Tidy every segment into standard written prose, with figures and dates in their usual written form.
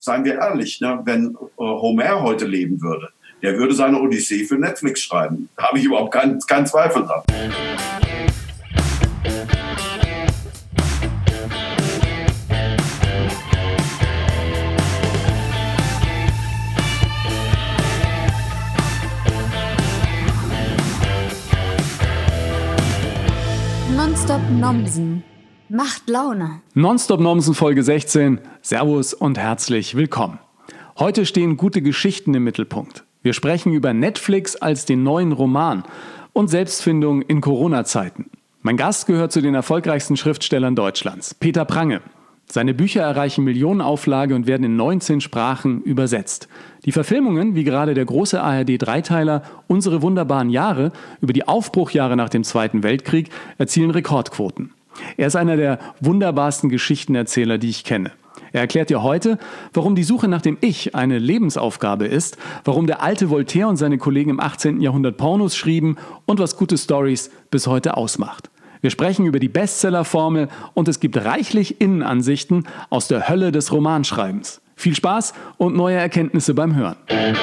seien wir ehrlich, ne, wenn Homer heute leben würde, der würde seine Odyssee für Netflix schreiben. Da habe ich überhaupt keinen Zweifel dran. Nonstop Nomsen macht Laune. Nonstop Nomsen Folge 16. Servus und herzlich willkommen. Heute stehen gute Geschichten im Mittelpunkt. Wir sprechen über Netflix als den neuen Roman und Selbstfindung in Corona-Zeiten. Mein Gast gehört zu den erfolgreichsten Schriftstellern Deutschlands, Peter Prange. Seine Bücher erreichen Millionenauflage und werden in 19 Sprachen übersetzt. Die Verfilmungen, wie gerade der große ARD-Dreiteiler Unsere wunderbaren Jahre über die Aufbruchjahre nach dem Zweiten Weltkrieg, erzielen Rekordquoten. Er ist einer der wunderbarsten Geschichtenerzähler, die ich kenne. Er erklärt dir heute, warum die Suche nach dem Ich eine Lebensaufgabe ist, warum der alte Voltaire und seine Kollegen im 18. Jahrhundert Pornos schrieben und was gute Storys bis heute ausmacht. Wir sprechen über die Bestsellerformel und es gibt reichlich Innenansichten aus der Hölle des Romanschreibens. Viel Spaß und neue Erkenntnisse beim Hören.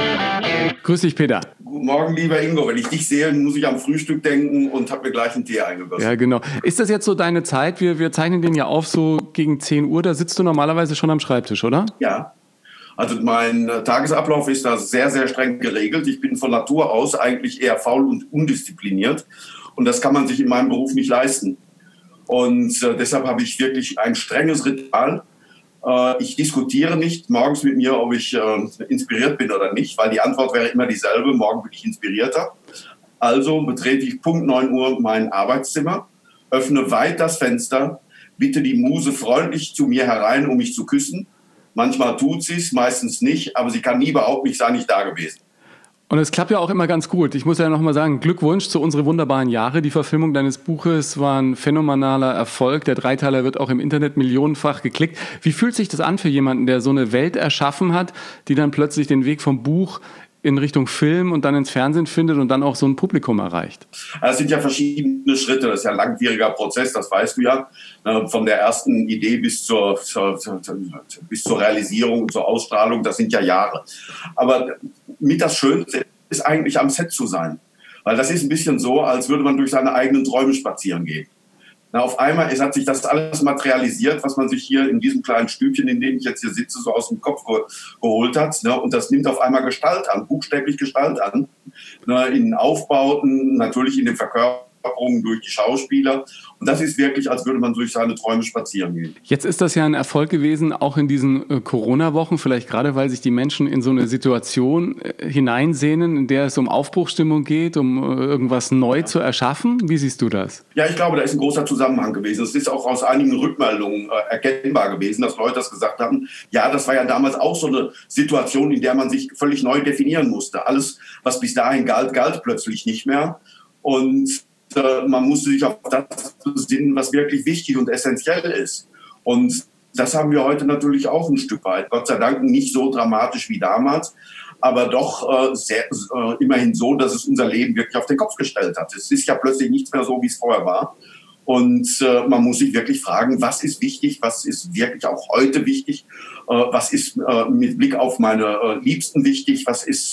Grüß dich, Peter. Guten Morgen, lieber Ingo. Wenn ich dich sehe, muss ich am Frühstück denken und habe mir gleich einen Tee eingegossen. Ja, genau. Ist das jetzt so deine Zeit? Wir zeichnen den ja auf so gegen 10 Uhr. Da sitzt du normalerweise schon am Schreibtisch, oder? Ja. Also mein Tagesablauf ist da sehr, sehr streng geregelt. Ich bin von Natur aus eigentlich eher faul und undiszipliniert. Und das kann man sich in meinem Beruf nicht leisten. Und deshalb habe ich wirklich ein strenges Ritual. Ich diskutiere nicht morgens mit mir, ob ich inspiriert bin oder nicht, weil die Antwort wäre immer dieselbe. Morgen bin ich inspirierter. Also betrete ich Punkt 9 Uhr mein Arbeitszimmer, öffne weit das Fenster, bitte die Muse freundlich zu mir herein, um mich zu küssen. Manchmal tut sie es, meistens nicht, aber sie kann nie behaupten, ich sei nicht da gewesen. Und es klappt ja auch immer ganz gut. Ich muss ja noch mal sagen, Glückwunsch zu Unsere wunderbaren Jahre. Die Verfilmung deines Buches war ein phänomenaler Erfolg. Der Dreiteiler wird auch im Internet millionenfach geklickt. Wie fühlt sich das an für jemanden, der so eine Welt erschaffen hat, die dann plötzlich den Weg vom Buch in Richtung Film und dann ins Fernsehen findet und dann auch so ein Publikum erreicht? Es sind ja verschiedene Schritte. Das ist ja ein langwieriger Prozess, das weißt du ja. Von der ersten Idee bis zur Realisierung und zur Ausstrahlung, das sind ja Jahre. Aber mit das Schönste ist eigentlich am Set zu sein. Weil das ist ein bisschen so, als würde man durch seine eigenen Träume spazieren gehen. Auf einmal hat sich das alles materialisiert, was man sich hier in diesem kleinen Stübchen, in dem ich jetzt hier sitze, so aus dem Kopf geholt hat. Und das nimmt auf einmal Gestalt an, buchstäblich Gestalt an. In Aufbauten, natürlich in den Verkörperungen durch die Schauspieler. Und das ist wirklich, als würde man durch seine Träume spazieren gehen. Jetzt ist das ja ein Erfolg gewesen, auch in diesen Corona-Wochen, vielleicht gerade, weil sich die Menschen in so eine Situation hineinsehnen, in der es um Aufbruchsstimmung geht, um irgendwas neu zu erschaffen. Wie siehst du das? Ja, ich glaube, da ist ein großer Zusammenhang gewesen. Es ist auch aus einigen Rückmeldungen erkennbar gewesen, dass Leute das gesagt haben. Ja, das war ja damals auch so eine Situation, in der man sich völlig neu definieren musste. Alles, was bis dahin galt, galt plötzlich nicht mehr. Und man musste sich auf das besinnen, was wirklich wichtig und essentiell ist. Und das haben wir heute natürlich auch ein Stück weit. Gott sei Dank nicht so dramatisch wie damals, aber doch immerhin so, dass es unser Leben wirklich auf den Kopf gestellt hat. Es ist ja plötzlich nichts mehr so, wie es vorher war. Und man muss sich wirklich fragen, was ist wichtig, was ist wirklich auch heute wichtig, was ist mit Blick auf meine Liebsten wichtig, was ist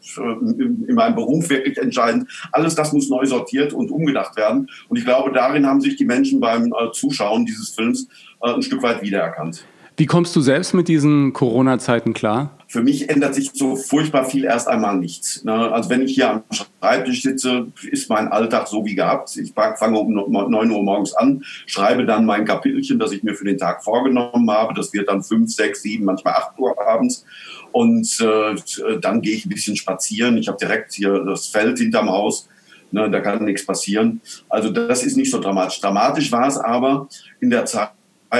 in meinem Beruf wirklich entscheidend. Alles das muss neu sortiert und umgedacht werden. Und ich glaube, darin haben sich die Menschen beim Zuschauen dieses Films ein Stück weit wiedererkannt. Wie kommst du selbst mit diesen Corona-Zeiten klar? Für mich ändert sich so furchtbar viel erst einmal nichts. Also wenn ich hier am Schreibtisch sitze, ist mein Alltag so wie gehabt. Ich fange um 9 Uhr morgens an, schreibe dann mein Kapitelchen, das ich mir für den Tag vorgenommen habe. Das wird dann 5, 6, 7, manchmal 8 Uhr abends. Und dann gehe ich ein bisschen spazieren. Ich habe direkt hier das Feld hinterm Haus. Da kann nichts passieren. Also das ist nicht so dramatisch. Dramatisch war es aber in der Zeit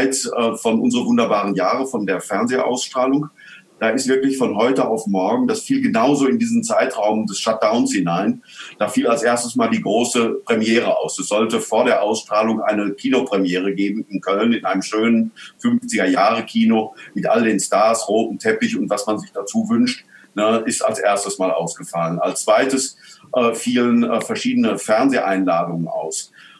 von Unsere wunderbaren Jahre, von der Fernsehausstrahlung. Da ist wirklich von heute auf morgen, das fiel genauso in diesen Zeitraum des Shutdowns hinein. Da fiel als erstes mal die große Premiere aus. Es sollte vor der Ausstrahlung eine Kinopremiere geben in Köln, in einem schönen 50er-Jahre-Kino mit all den Stars, rotem Teppich und was man sich dazu wünscht, ist als erstes mal ausgefallen. Als zweites fielen verschiedene Fernseheinladungen aus.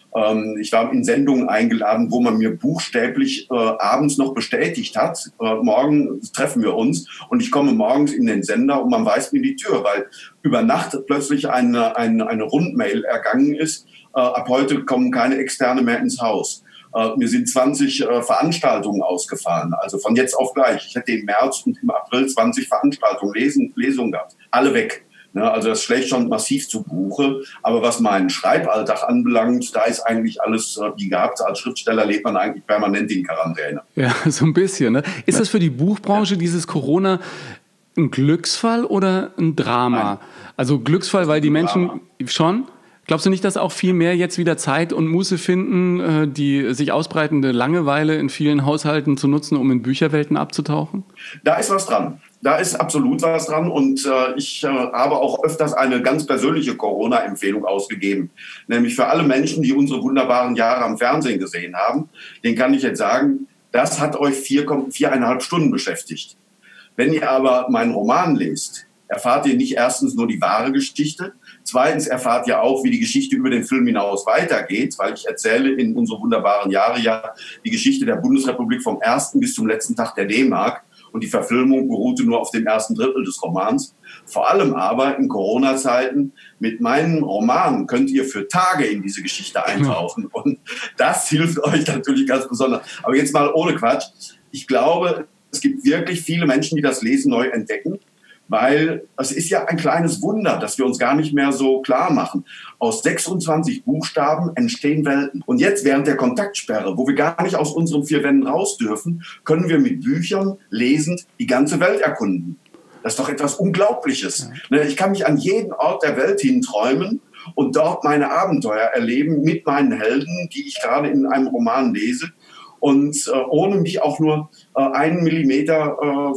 Ich war in Sendungen eingeladen, wo man mir buchstäblich abends noch bestätigt hat, morgen treffen wir uns, und ich komme morgens in den Sender und man weist mir die Tür, weil über Nacht plötzlich eine Rundmail ergangen ist, ab heute kommen keine Externe mehr ins Haus. Mir sind 20 Veranstaltungen ausgefallen, also von jetzt auf gleich. Ich hätte im März und im April 20 Veranstaltungen, Lesungen gehabt, alle weg. Ja, also das schlägt schon massiv zu Buche. Aber was meinen Schreiballtag anbelangt, da ist eigentlich alles wie gehabt. Als Schriftsteller lebt man eigentlich permanent in Quarantäne. Ja, so ein bisschen. Ne? Ist das für die Buchbranche, dieses Corona, ein Glücksfall oder ein Drama? Nein. Also Glücksfall, weil die Menschen Drama. schon... Glaubst du nicht, dass auch viel mehr jetzt wieder Zeit und Muße finden, die sich ausbreitende Langeweile in vielen Haushalten zu nutzen, um in Bücherwelten abzutauchen? Da ist was dran. Da ist absolut was dran, und ich habe auch öfters eine ganz persönliche Corona-Empfehlung ausgegeben. Nämlich für alle Menschen, die unsere wunderbaren Jahre am Fernsehen gesehen haben, den kann ich jetzt sagen, das hat euch 4,5 Stunden beschäftigt. Wenn ihr aber meinen Roman lest, erfahrt ihr nicht erstens nur die wahre Geschichte, zweitens erfahrt ihr auch, wie die Geschichte über den Film hinaus weitergeht, weil ich erzähle in unsere wunderbaren Jahre ja die Geschichte der Bundesrepublik vom ersten bis zum letzten Tag der D-Mark, und die Verfilmung beruhte nur auf dem ersten Drittel des Romans. Vor allem aber in Corona-Zeiten mit meinen Romanen könnt ihr für Tage in diese Geschichte eintauchen, und das hilft euch natürlich ganz besonders. Aber jetzt mal ohne Quatsch. Ich glaube, es gibt wirklich viele Menschen, die das Lesen neu entdecken, weil es ist ja ein kleines Wunder, dass wir uns gar nicht mehr so klar machen. Aus 26 Buchstaben entstehen Welten. Und jetzt während der Kontaktsperre, wo wir gar nicht aus unseren 4 Wänden raus dürfen, können wir mit Büchern lesend die ganze Welt erkunden. Das ist doch etwas Unglaubliches. Ja. Ich kann mich an jeden Ort der Welt hinträumen und dort meine Abenteuer erleben mit meinen Helden, die ich gerade in einem Roman lese. Und ohne mich auch nur 1 Millimeter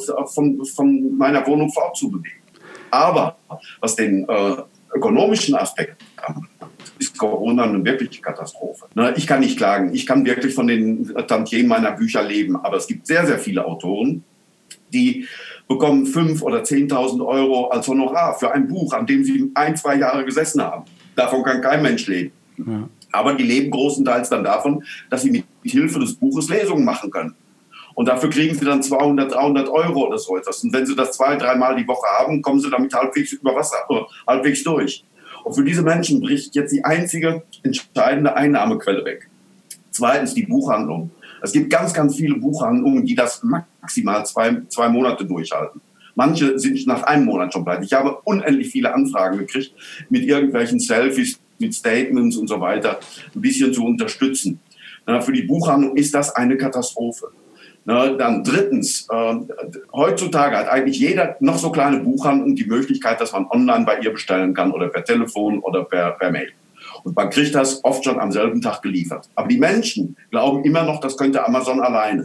von meiner Wohnung fortzubewegen. Aber was den ökonomischen Aspekt anbelangt, ist Corona eine wirkliche Katastrophe. Ich kann nicht klagen. Ich kann wirklich von den Tantiemen meiner Bücher leben. Aber es gibt sehr, sehr viele Autoren, die bekommen 5.000 oder 10.000 Euro als Honorar für ein Buch, an dem sie 1-2 Jahre gesessen haben. Davon kann kein Mensch leben. Ja. Aber die leben großenteils dann davon, dass sie mit Hilfe des Buches Lesungen machen können. Und dafür kriegen sie dann 200, 300 Euro oder so etwas. Und wenn sie das 2-3 Mal die Woche haben, kommen sie damit halbwegs über Wasser, halbwegs durch. Und für diese Menschen bricht jetzt die einzige entscheidende Einnahmequelle weg. Zweitens die Buchhandlung. Es gibt ganz, ganz viele Buchhandlungen, die das maximal 2 Monate durchhalten. Manche sind nach einem Monat schon pleite. Ich habe unendlich viele Anfragen gekriegt mit irgendwelchen Selfies, mit Statements und so weiter, ein bisschen zu unterstützen. Für die Buchhandlung ist das eine Katastrophe. Dann drittens, heutzutage hat eigentlich jeder noch so kleine Buchhandlung die Möglichkeit, dass man online bei ihr bestellen kann oder per Telefon oder per Mail. Und man kriegt das oft schon am selben Tag geliefert. Aber die Menschen glauben immer noch, das könnte Amazon alleine.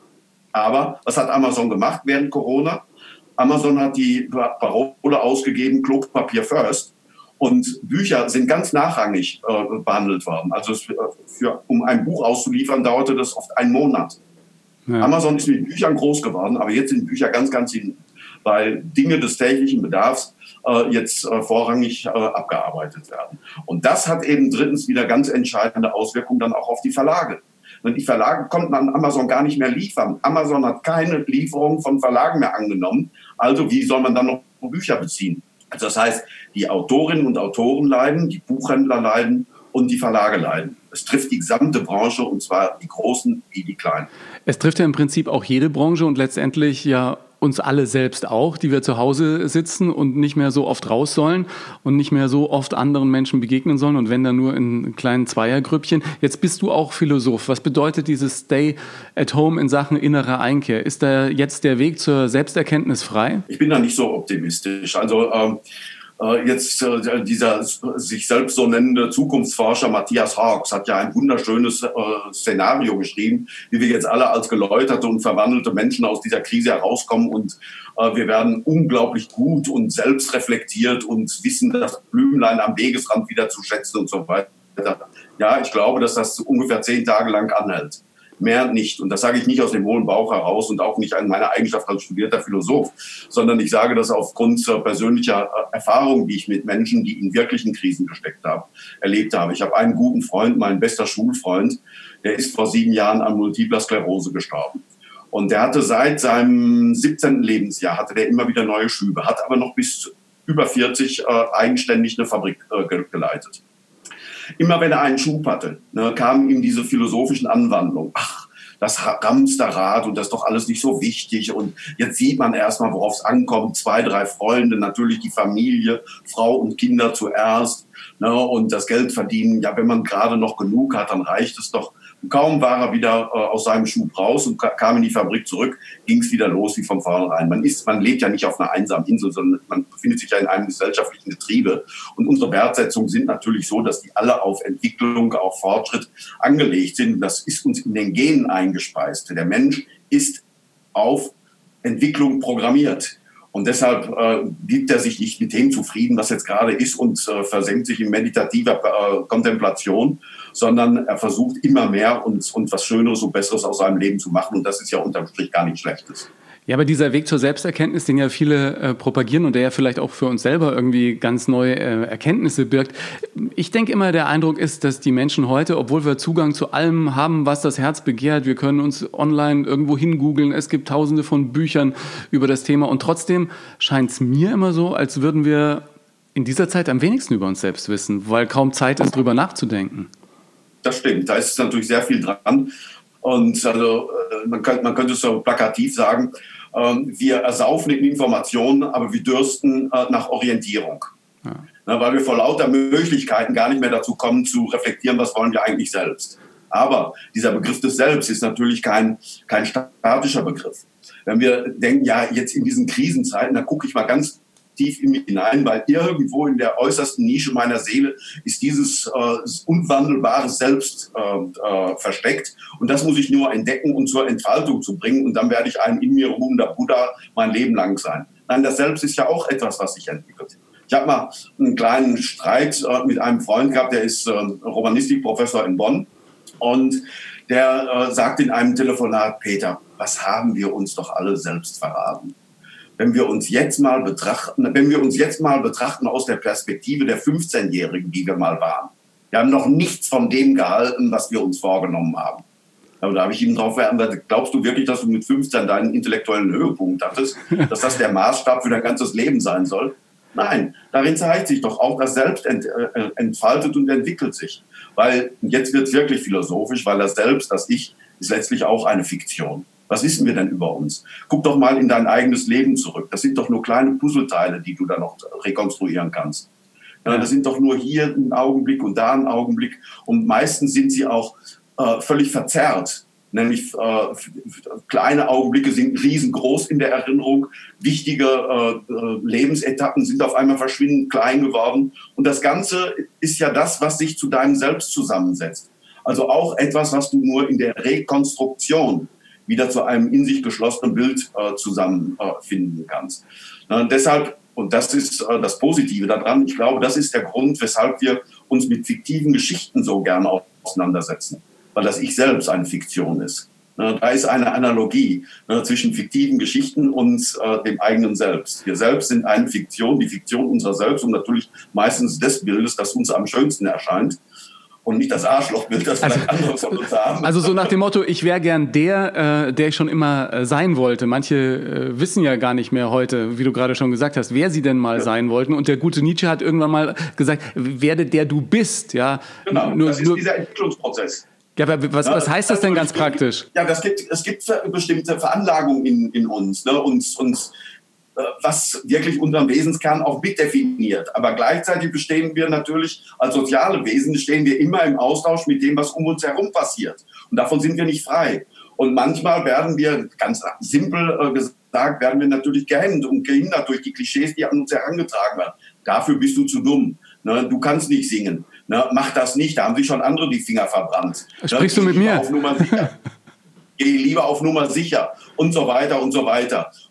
Aber was hat Amazon gemacht während Corona? Amazon hat die Parole ausgegeben, Klopapier first. Und Bücher sind ganz nachrangig behandelt worden. Also um ein Buch auszuliefern, dauerte das oft einen Monat. Ja. Amazon ist mit Büchern groß geworden, aber jetzt sind Bücher ganz, ganz hinten, weil Dinge des täglichen Bedarfs jetzt vorrangig abgearbeitet werden. Und das hat eben drittens wieder ganz entscheidende Auswirkungen dann auch auf die Verlage. Und die Verlage konnten an Amazon gar nicht mehr liefern. Amazon hat keine Lieferung von Verlagen mehr angenommen. Also wie soll man dann noch Bücher beziehen? Also das heißt, die Autorinnen und Autoren leiden, die Buchhändler leiden und die Verlage leiden. Es trifft die gesamte Branche, und zwar die Großen wie die Kleinen. Es trifft ja im Prinzip auch jede Branche und letztendlich ja uns alle selbst auch, die wir zu Hause sitzen und nicht mehr so oft raus sollen und nicht mehr so oft anderen Menschen begegnen sollen, und wenn dann nur in kleinen Zweiergrüppchen. Jetzt bist du auch Philosoph. Was bedeutet dieses Stay at Home in Sachen innere Einkehr? Ist da jetzt der Weg zur Selbsterkenntnis frei? Ich bin da nicht so optimistisch. Also dieser sich selbst so nennende Zukunftsforscher Matthias Hawkes hat ja ein wunderschönes Szenario geschrieben, wie wir jetzt alle als geläuterte und verwandelte Menschen aus dieser Krise herauskommen, und wir werden unglaublich gut und selbstreflektiert und wissen das Blümlein am Wegesrand wieder zu schätzen und so weiter. Ja, ich glaube, dass das ungefähr 10 Tage lang anhält. mehr nicht. Und das sage ich nicht aus dem hohlen Bauch heraus und auch nicht an meiner Eigenschaft als studierter Philosoph, sondern ich sage das aufgrund persönlicher Erfahrungen, die ich mit Menschen, die in wirklichen Krisen gesteckt haben, erlebt habe. Ich habe einen guten Freund, mein bester Schulfreund, der ist vor 7 Jahren an Multipler Sklerose gestorben. Und der hatte seit seinem 17. Lebensjahr hatte der immer wieder neue Schübe, hat aber noch bis über 40 eigenständig eine Fabrik geleitet. Immer wenn er einen Schub hatte, kamen ihm diese philosophischen Anwandlungen. Ach, das Hamsterrad und das ist doch alles nicht so wichtig. Und jetzt sieht man erstmal, worauf es ankommt. 2, 3 Freunde, natürlich die Familie, Frau und Kinder zuerst. Und das Geld verdienen, ja, wenn man gerade noch genug hat, dann reicht es doch. Und kaum war er wieder aus seinem Schub raus und kam in die Fabrik zurück, ging es wieder los wie von vornherein. Man lebt ja nicht auf einer einsamen Insel, sondern man befindet sich ja in einem gesellschaftlichen Getriebe. Und unsere Wertsetzungen sind natürlich so, dass die alle auf Entwicklung, auf Fortschritt angelegt sind. Das ist uns in den Genen eingespeist. Der Mensch ist auf Entwicklung programmiert. Und deshalb gibt er sich nicht mit dem zufrieden, was jetzt gerade ist und versenkt sich in meditativer Kontemplation, sondern er versucht immer mehr und was Schöneres und Besseres aus seinem Leben zu machen. Und das ist ja unterm Strich gar nichts Schlechtes. Ja, aber dieser Weg zur Selbsterkenntnis, den ja viele propagieren und der ja vielleicht auch für uns selber irgendwie ganz neue Erkenntnisse birgt. Ich denke immer, der Eindruck ist, dass die Menschen heute, obwohl wir Zugang zu allem haben, was das Herz begehrt, wir können uns online irgendwo hingoogeln, es gibt tausende von Büchern über das Thema und trotzdem scheint es mir immer so, als würden wir in dieser Zeit am wenigsten über uns selbst wissen, weil kaum Zeit ist, drüber nachzudenken. Das stimmt, da ist natürlich sehr viel dran. Und also man könnte es so plakativ sagen, wir ersaufen in Informationen, aber wir dürsten nach Orientierung. Ja. Weil wir vor lauter Möglichkeiten gar nicht mehr dazu kommen, zu reflektieren, was wollen wir eigentlich selbst. Aber dieser Begriff des Selbst ist natürlich kein statischer Begriff. Wenn wir denken, ja, jetzt in diesen Krisenzeiten, da gucke ich mal ganz tief in mich hinein, weil irgendwo in der äußersten Nische meiner Seele ist dieses unwandelbare Selbst versteckt. Und das muss ich nur entdecken und zur Entfaltung zu bringen. Und dann werde ich ein in mir ruhender Buddha mein Leben lang sein. Nein, das Selbst ist ja auch etwas, was sich entwickelt. Ich habe mal einen kleinen Streit mit einem Freund gehabt, der ist Romanistikprofessor in Bonn. Und der sagt in einem Telefonat, Peter, was haben wir uns doch alle selbst verraten? Wenn wir uns jetzt mal betrachten aus der Perspektive der 15-Jährigen, die wir mal waren. Wir haben noch nichts von dem gehalten, was wir uns vorgenommen haben. Aber da habe ich ihm drauf geantwortet, glaubst du wirklich, dass du mit 15 deinen intellektuellen Höhepunkt hattest, dass das der Maßstab für dein ganzes Leben sein soll? Nein, darin zeigt sich doch auch, das Selbst entfaltet und entwickelt sich. Weil, jetzt wird es wirklich philosophisch, weil das Selbst, das Ich, ist letztlich auch eine Fiktion. Was wissen wir denn über uns? Guck doch mal in dein eigenes Leben zurück. Das sind doch nur kleine Puzzleteile, die du da noch rekonstruieren kannst. Ja, das sind doch nur hier ein Augenblick und da ein Augenblick. Und meistens sind sie auch völlig verzerrt. Nämlich kleine Augenblicke sind riesengroß in der Erinnerung. Wichtige Lebensetappen sind auf einmal verschwindend klein geworden. Und das Ganze ist ja das, was sich zu deinem Selbst zusammensetzt. Also auch etwas, was du nur in der Rekonstruktion wieder zu einem in sich geschlossenen Bild zusammenfinden kannst. Deshalb, und das ist das Positive daran, ich glaube, das ist der Grund, weshalb wir uns mit fiktiven Geschichten so gerne auseinandersetzen, weil das Ich selbst eine Fiktion ist. Da ist eine Analogie zwischen fiktiven Geschichten und dem eigenen Selbst. Wir selbst sind eine Fiktion, die Fiktion unserer selbst und natürlich meistens des Bildes, das uns am schönsten erscheint. Und nicht das Arschlochbild, das vielleicht andere von uns haben. Also so nach dem Motto, ich wäre gern der ich schon immer sein wollte. Manche wissen ja gar nicht mehr heute, wie du gerade schon gesagt hast, wer sie denn mal sein wollten. Und der gute Nietzsche hat irgendwann mal gesagt, werde der du bist. Ja, genau, das ist dieser Entwicklungsprozess. Ja, aber was heißt das denn ganz praktisch? Ja, es gibt bestimmte Veranlagungen in uns, ne, uns was wirklich unseren Wesenskern auch mitdefiniert. Aber gleichzeitig bestehen wir natürlich als soziale Wesen, stehen wir immer im Austausch mit dem, was um uns herum passiert. Und davon sind wir nicht frei. Und manchmal werden wir, ganz simpel gesagt, werden wir natürlich gehemmt und gehindert durch die Klischees, die an uns herangetragen werden. Dafür bist du zu dumm. Ne? Du kannst nicht singen. Ne? Mach das nicht, da haben sich schon andere die Finger verbrannt. Sprichst du mit mir? Geh lieber auf Nummer sicher und so weiter und so weiter. Und das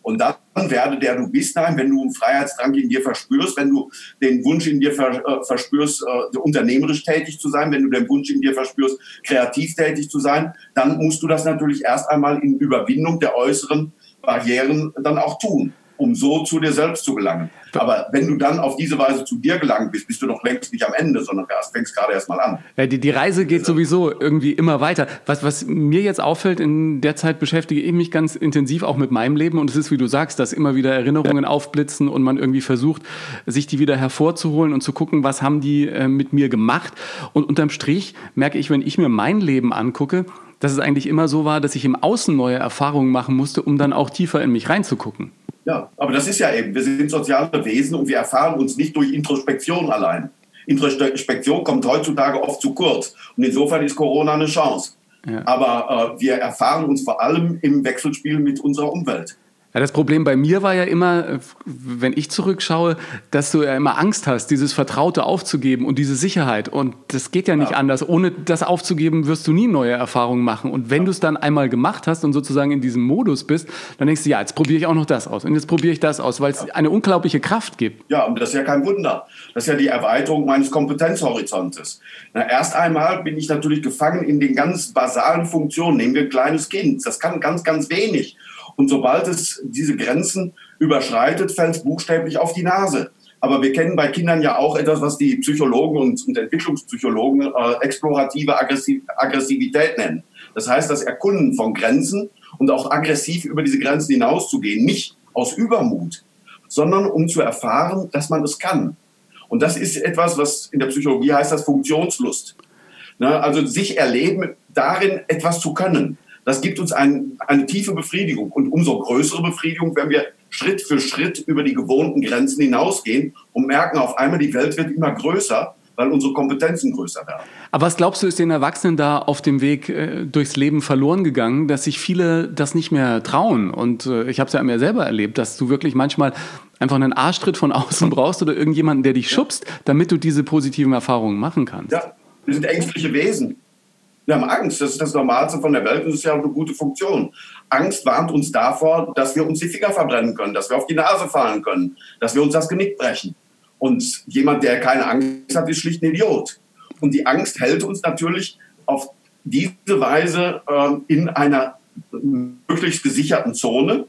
werde, der du bist. Nein, wenn du einen Freiheitsdrang in dir verspürst, wenn du den Wunsch in dir verspürst, unternehmerisch tätig zu sein, wenn du den Wunsch in dir verspürst, kreativ tätig zu sein, dann musst du das natürlich erst einmal in Überwindung der äußeren Barrieren dann auch tun, um so zu dir selbst zu gelangen. Aber wenn du dann auf diese Weise zu dir gelangt bist, bist du doch längst nicht am Ende, sondern fängst gerade erst mal an. Ja, die Reise geht sowieso irgendwie immer weiter. Was mir jetzt auffällt, in der Zeit beschäftige ich mich ganz intensiv auch mit meinem Leben. Und es ist, wie du sagst, dass immer wieder Erinnerungen aufblitzen und man irgendwie versucht, sich die wieder hervorzuholen und zu gucken, was haben die mit mir gemacht. Und unterm Strich merke ich, wenn ich mir mein Leben angucke, dass es eigentlich immer so war, dass ich im Außen neue Erfahrungen machen musste, um dann auch tiefer in mich reinzugucken. Ja, aber das ist ja eben, wir sind soziale Wesen und wir erfahren uns nicht durch Introspektion allein. Introspektion kommt heutzutage oft zu kurz und insofern ist Corona eine Chance. Ja. Aber wir erfahren uns vor allem im Wechselspiel mit unserer Umwelt. Ja, das Problem bei mir war ja immer, wenn ich zurückschaue, dass du ja immer Angst hast, dieses Vertraute aufzugeben und diese Sicherheit. Und das geht ja nicht anders. Ohne das aufzugeben, wirst du nie neue Erfahrungen machen. Und wenn du es dann einmal gemacht hast und sozusagen in diesem Modus bist, dann denkst du, ja, jetzt probiere ich auch noch das aus. Und jetzt probiere ich das aus, weil es eine unglaubliche Kraft gibt. Ja, und das ist ja kein Wunder. Das ist ja die Erweiterung meines Kompetenzhorizontes. Erst einmal bin ich natürlich gefangen in den ganz basalen Funktionen. Nehmen wir ein kleines Kind. Das kann ganz, ganz wenig. Und sobald es diese Grenzen überschreitet, fällt es buchstäblich auf die Nase. Aber wir kennen bei Kindern ja auch etwas, was die Psychologen und Entwicklungspsychologen explorative Aggressivität nennen. Das heißt, das Erkunden von Grenzen und auch aggressiv über diese Grenzen hinauszugehen. Nicht aus Übermut, sondern um zu erfahren, dass man es kann. Und das ist etwas, was in der Psychologie heißt, das Funktionslust. Also sich erleben, darin etwas zu können. Das gibt uns eine tiefe Befriedigung und umso größere Befriedigung, wenn wir Schritt für Schritt über die gewohnten Grenzen hinausgehen und merken auf einmal, die Welt wird immer größer, weil unsere Kompetenzen größer werden. Aber was glaubst du, ist den Erwachsenen da auf dem Weg durchs Leben verloren gegangen, dass sich viele das nicht mehr trauen? Und ich habe es ja an mir selber erlebt, dass du wirklich manchmal einfach einen Arschtritt von außen brauchst oder irgendjemanden, der dich schubst, damit du diese positiven Erfahrungen machen kannst. Ja, wir sind ängstliche Wesen. Wir haben Angst, das ist das Normalste von der Welt und das ist ja auch eine gute Funktion. Angst warnt uns davor, dass wir uns die Finger verbrennen können, dass wir auf die Nase fallen können, dass wir uns das Genick brechen. Und jemand, der keine Angst hat, ist schlicht ein Idiot. Und die Angst hält uns natürlich auf diese Weise in einer möglichst gesicherten Zone.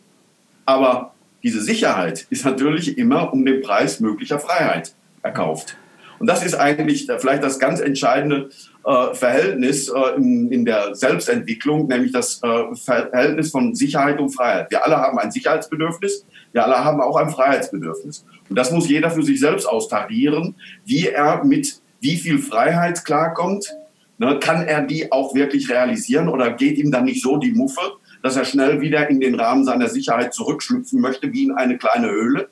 Aber diese Sicherheit ist natürlich immer um den Preis möglicher Freiheit erkauft. Und das ist eigentlich vielleicht das ganz entscheidende Verhältnis in der Selbstentwicklung, nämlich das Verhältnis von Sicherheit und Freiheit. Wir alle haben ein Sicherheitsbedürfnis, wir alle haben auch ein Freiheitsbedürfnis. Und das muss jeder für sich selbst austarieren, wie er mit wie viel Freiheit klarkommt. Kann er die auch wirklich realisieren oder geht ihm dann nicht so die Muffe, dass er schnell wieder in den Rahmen seiner Sicherheit zurückschlüpfen möchte, wie in eine kleine Höhle?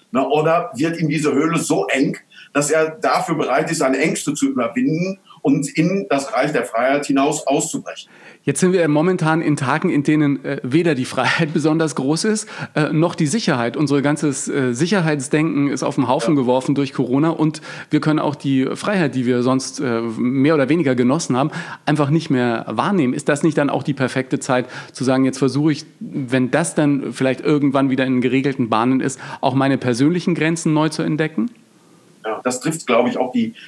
Oder wird ihm diese Höhle so eng, dass er dafür bereit ist, seine Ängste zu überwinden und in das Reich der Freiheit hinaus auszubrechen. Jetzt sind wir momentan in Tagen, in denen weder die Freiheit besonders groß ist, noch die Sicherheit. Unser ganzes Sicherheitsdenken ist auf den Haufen geworfen durch Corona und wir können auch die Freiheit, die wir sonst mehr oder weniger genossen haben, einfach nicht mehr wahrnehmen. Ist das nicht dann auch die perfekte Zeit zu sagen, jetzt versuche ich, wenn das dann vielleicht irgendwann wieder in geregelten Bahnen ist, auch meine persönlichen Grenzen neu zu entdecken? Ja, das trifft, glaube ich, auch die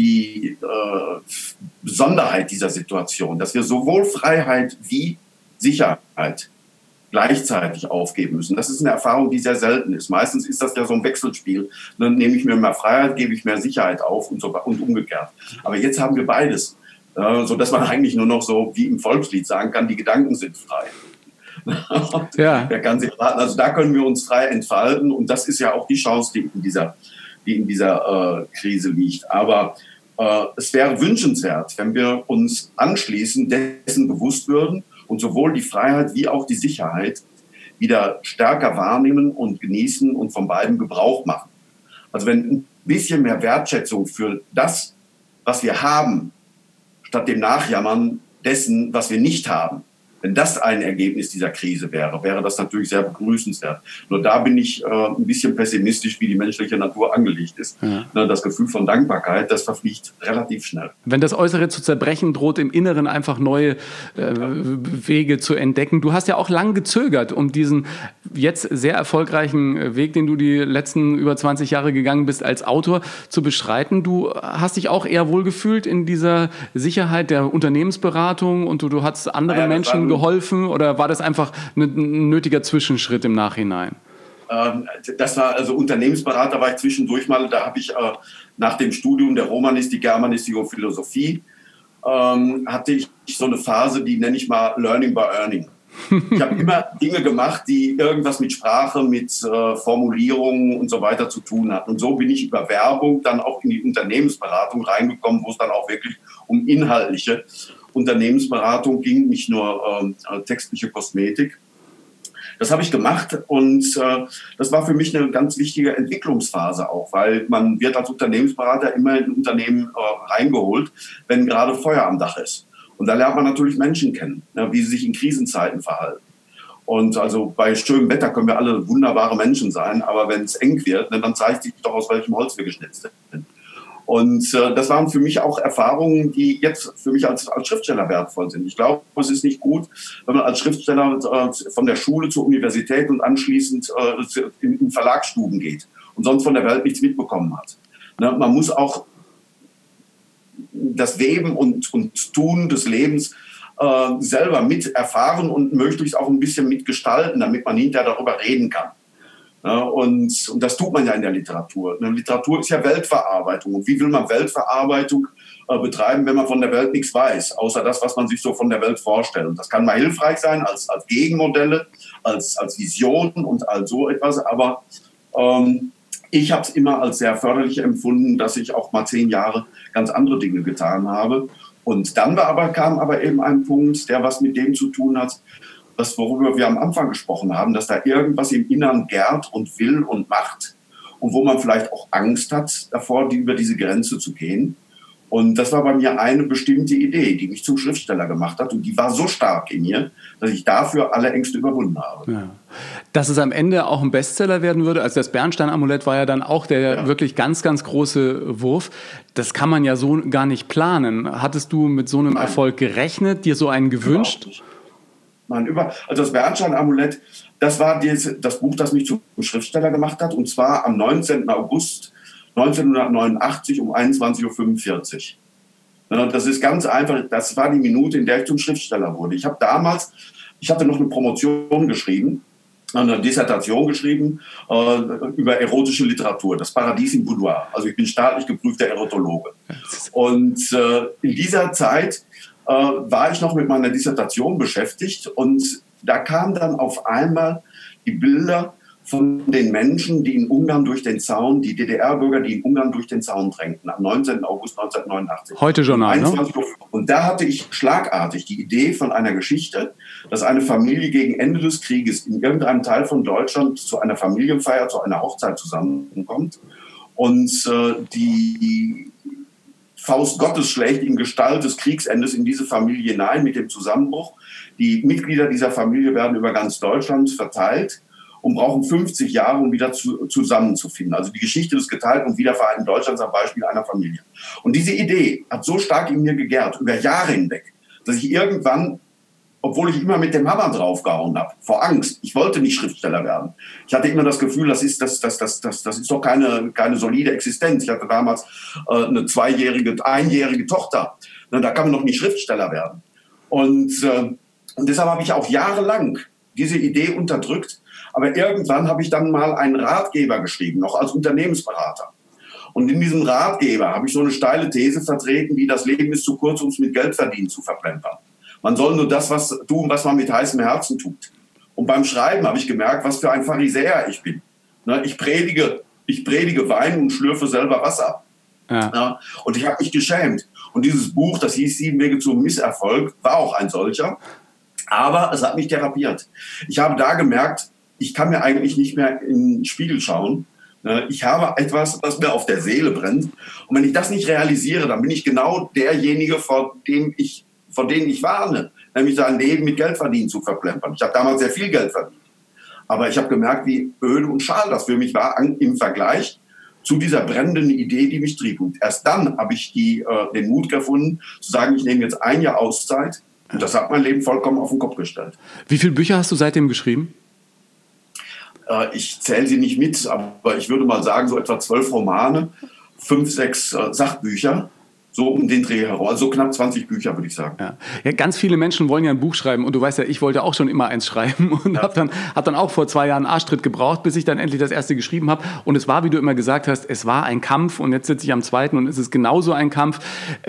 Besonderheit dieser Situation, dass wir sowohl Freiheit wie Sicherheit gleichzeitig aufgeben müssen. Das ist eine Erfahrung, die sehr selten ist. Meistens ist das ja so ein Wechselspiel. Dann nehme ich mir mehr Freiheit, gebe ich mehr Sicherheit auf und umgekehrt. Aber jetzt haben wir beides, sodass man eigentlich nur noch so wie im Volkslied sagen kann, die Gedanken sind frei. Ja. Wer kann sich raten? Also da können wir uns frei entfalten und das ist ja auch die Chance, die in dieser Krise liegt. Aber es wäre wünschenswert, wenn wir uns anschließend dessen bewusst würden und sowohl die Freiheit wie auch die Sicherheit wieder stärker wahrnehmen und genießen und von beiden Gebrauch machen. Also wenn ein bisschen mehr Wertschätzung für das, was wir haben, statt dem Nachjammern dessen, was wir nicht haben, Wenn das ein Ergebnis dieser Krise wäre das natürlich sehr begrüßenswert. Nur da bin ich ein bisschen pessimistisch, wie die menschliche Natur angelegt ist. Ja. Das Gefühl von Dankbarkeit, das verfliegt relativ schnell. Wenn das Äußere zu zerbrechen droht, im Inneren einfach neue Wege zu entdecken. Du hast ja auch lang gezögert, um diesen jetzt sehr erfolgreichen Weg, den du die letzten über 20 Jahre gegangen bist, als Autor zu beschreiten. Du hast dich auch eher wohlgefühlt in dieser Sicherheit der Unternehmensberatung und du hast anderen Menschen geholfen, oder war das einfach ein nötiger Zwischenschritt im Nachhinein? Das war, also Unternehmensberater war ich zwischendurch mal, da habe ich nach dem Studium der Romanistik, Germanistik und Philosophie, hatte ich so eine Phase, die nenne ich mal Learning by Earning. Ich habe immer Dinge gemacht, die irgendwas mit Sprache, mit Formulierungen und so weiter zu tun hatten. Und so bin ich über Werbung dann auch in die Unternehmensberatung reingekommen, wo es dann auch wirklich um inhaltliche Unternehmensberatung ging, nicht nur textliche Kosmetik. Das habe ich gemacht und das war für mich eine ganz wichtige Entwicklungsphase auch, weil man wird als Unternehmensberater immer in Unternehmen reingeholt, wenn gerade Feuer am Dach ist. Und da lernt man natürlich Menschen kennen, wie sie sich in Krisenzeiten verhalten. Und also bei schönem Wetter können wir alle wunderbare Menschen sein, aber wenn es eng wird, dann zeigt sich doch, aus welchem Holz wir geschnitzt sind. Und das waren für mich auch Erfahrungen, die jetzt für mich als Schriftsteller wertvoll sind. Ich glaube, es ist nicht gut, wenn man als Schriftsteller von der Schule zur Universität und anschließend in Verlagsstuben geht und sonst von der Welt nichts mitbekommen hat. Ne? Man muss auch das Weben und Tun des Lebens selber mit erfahren und möglichst auch ein bisschen mitgestalten, damit man hinterher darüber reden kann. Ja, und das tut man ja in der Literatur. Literatur ist ja Weltverarbeitung. Und wie will man Weltverarbeitung betreiben, wenn man von der Welt nichts weiß, außer das, was man sich so von der Welt vorstellt? Und das kann mal hilfreich sein als Gegenmodelle, als Vision und als so etwas. Aber ich habe es immer als sehr förderlich empfunden, dass ich auch mal 10 Jahre ganz andere Dinge getan habe. Und dann kam aber eben ein Punkt, der was mit dem zu tun hat, das, worüber wir am Anfang gesprochen haben, dass da irgendwas im Inneren gärt und will und macht und wo man vielleicht auch Angst hat davor, über diese Grenze zu gehen. Und das war bei mir eine bestimmte Idee, die mich zum Schriftsteller gemacht hat. Und die war so stark in mir, dass ich dafür alle Ängste überwunden habe. Ja. Dass es am Ende auch ein Bestseller werden würde, also das Bernstein-Amulett war ja dann auch der wirklich ganz, ganz große Wurf. Das kann man ja so gar nicht planen. Hattest du mit so einem Erfolg gerechnet, dir so einen gewünscht? Also das Bernstein-Amulett, das war das Buch, das mich zum Schriftsteller gemacht hat. Und zwar am 19. August 1989 um 21.45 Uhr. Das ist ganz einfach, das war die Minute, in der ich zum Schriftsteller wurde. Ich hatte noch eine Promotion geschrieben, eine Dissertation geschrieben über erotische Literatur, das Paradies im Boudoir. Also ich bin staatlich geprüfter Erotologe. Und in dieser Zeit war ich noch mit meiner Dissertation beschäftigt und da kamen dann auf einmal die Bilder von den Menschen, die in Ungarn durch den Zaun, die DDR-Bürger, die in Ungarn durch den Zaun drängten, am 19. August 1989. Heute Journal, ne? Und da hatte ich schlagartig die Idee von einer Geschichte, dass eine Familie gegen Ende des Krieges in irgendeinem Teil von Deutschland zu einer Familienfeier, zu einer Hochzeit zusammenkommt und die Faust Gottes schlägt in Gestalt des Kriegsendes in diese Familie hinein mit dem Zusammenbruch. Die Mitglieder dieser Familie werden über ganz Deutschland verteilt und brauchen 50 Jahre, um wieder zusammenzufinden. Also die Geschichte des geteilten und wiedervereinten Deutschlands am Beispiel einer Familie. Und diese Idee hat so stark in mir gegärt, über Jahre hinweg, dass ich irgendwann, obwohl ich immer mit dem Hammer draufgehauen habe, vor Angst, ich wollte nicht Schriftsteller werden. Ich hatte immer das Gefühl, das ist doch keine solide Existenz. Ich hatte damals eine einjährige Tochter. Da kann man noch nicht Schriftsteller werden. Und deshalb habe ich auch jahrelang diese Idee unterdrückt. Aber irgendwann habe ich dann mal einen Ratgeber geschrieben, noch als Unternehmensberater. Und in diesem Ratgeber habe ich so eine steile These vertreten, wie das Leben ist zu kurz, um es mit Geldverdienen zu verplempern. Man soll nur das tun, was man mit heißem Herzen tut. Und beim Schreiben habe ich gemerkt, was für ein Pharisäer ich bin. Ich predige Wein und schlürfe selber Wasser. Ja. Und ich habe mich geschämt. Und dieses Buch, das hieß 7 Wege zum Misserfolg, war auch ein solcher. Aber es hat mich therapiert. Ich habe da gemerkt, ich kann mir eigentlich nicht mehr in den Spiegel schauen. Ich habe etwas, was mir auf der Seele brennt. Und wenn ich das nicht realisiere, dann bin ich genau derjenige, vor dem ich vor denen ich warne, nämlich sein Leben mit Geldverdienen zu verplempern. Ich habe damals sehr viel Geld verdient. Aber ich habe gemerkt, wie öde und schal das für mich war im Vergleich zu dieser brennenden Idee, die mich trieb. Und erst dann habe ich den Mut gefunden, zu sagen, ich nehme jetzt ein Jahr Auszeit. Und das hat mein Leben vollkommen auf den Kopf gestellt. Wie viele Bücher hast du seitdem geschrieben? Ich zähle sie nicht mit, aber ich würde mal sagen, so etwa 12 Romane, 5, 6 Sachbücher. So um den Dreh herum. Also so knapp 20 Bücher, würde ich sagen. Ja, ganz viele Menschen wollen ja ein Buch schreiben. Und du weißt ja, ich wollte auch schon immer eins schreiben. Und hab dann auch vor 2 Jahren einen Arschtritt gebraucht, bis ich dann endlich das erste geschrieben habe. Und es war, wie du immer gesagt hast, es war ein Kampf. Und jetzt sitze ich am zweiten und es ist genauso ein Kampf.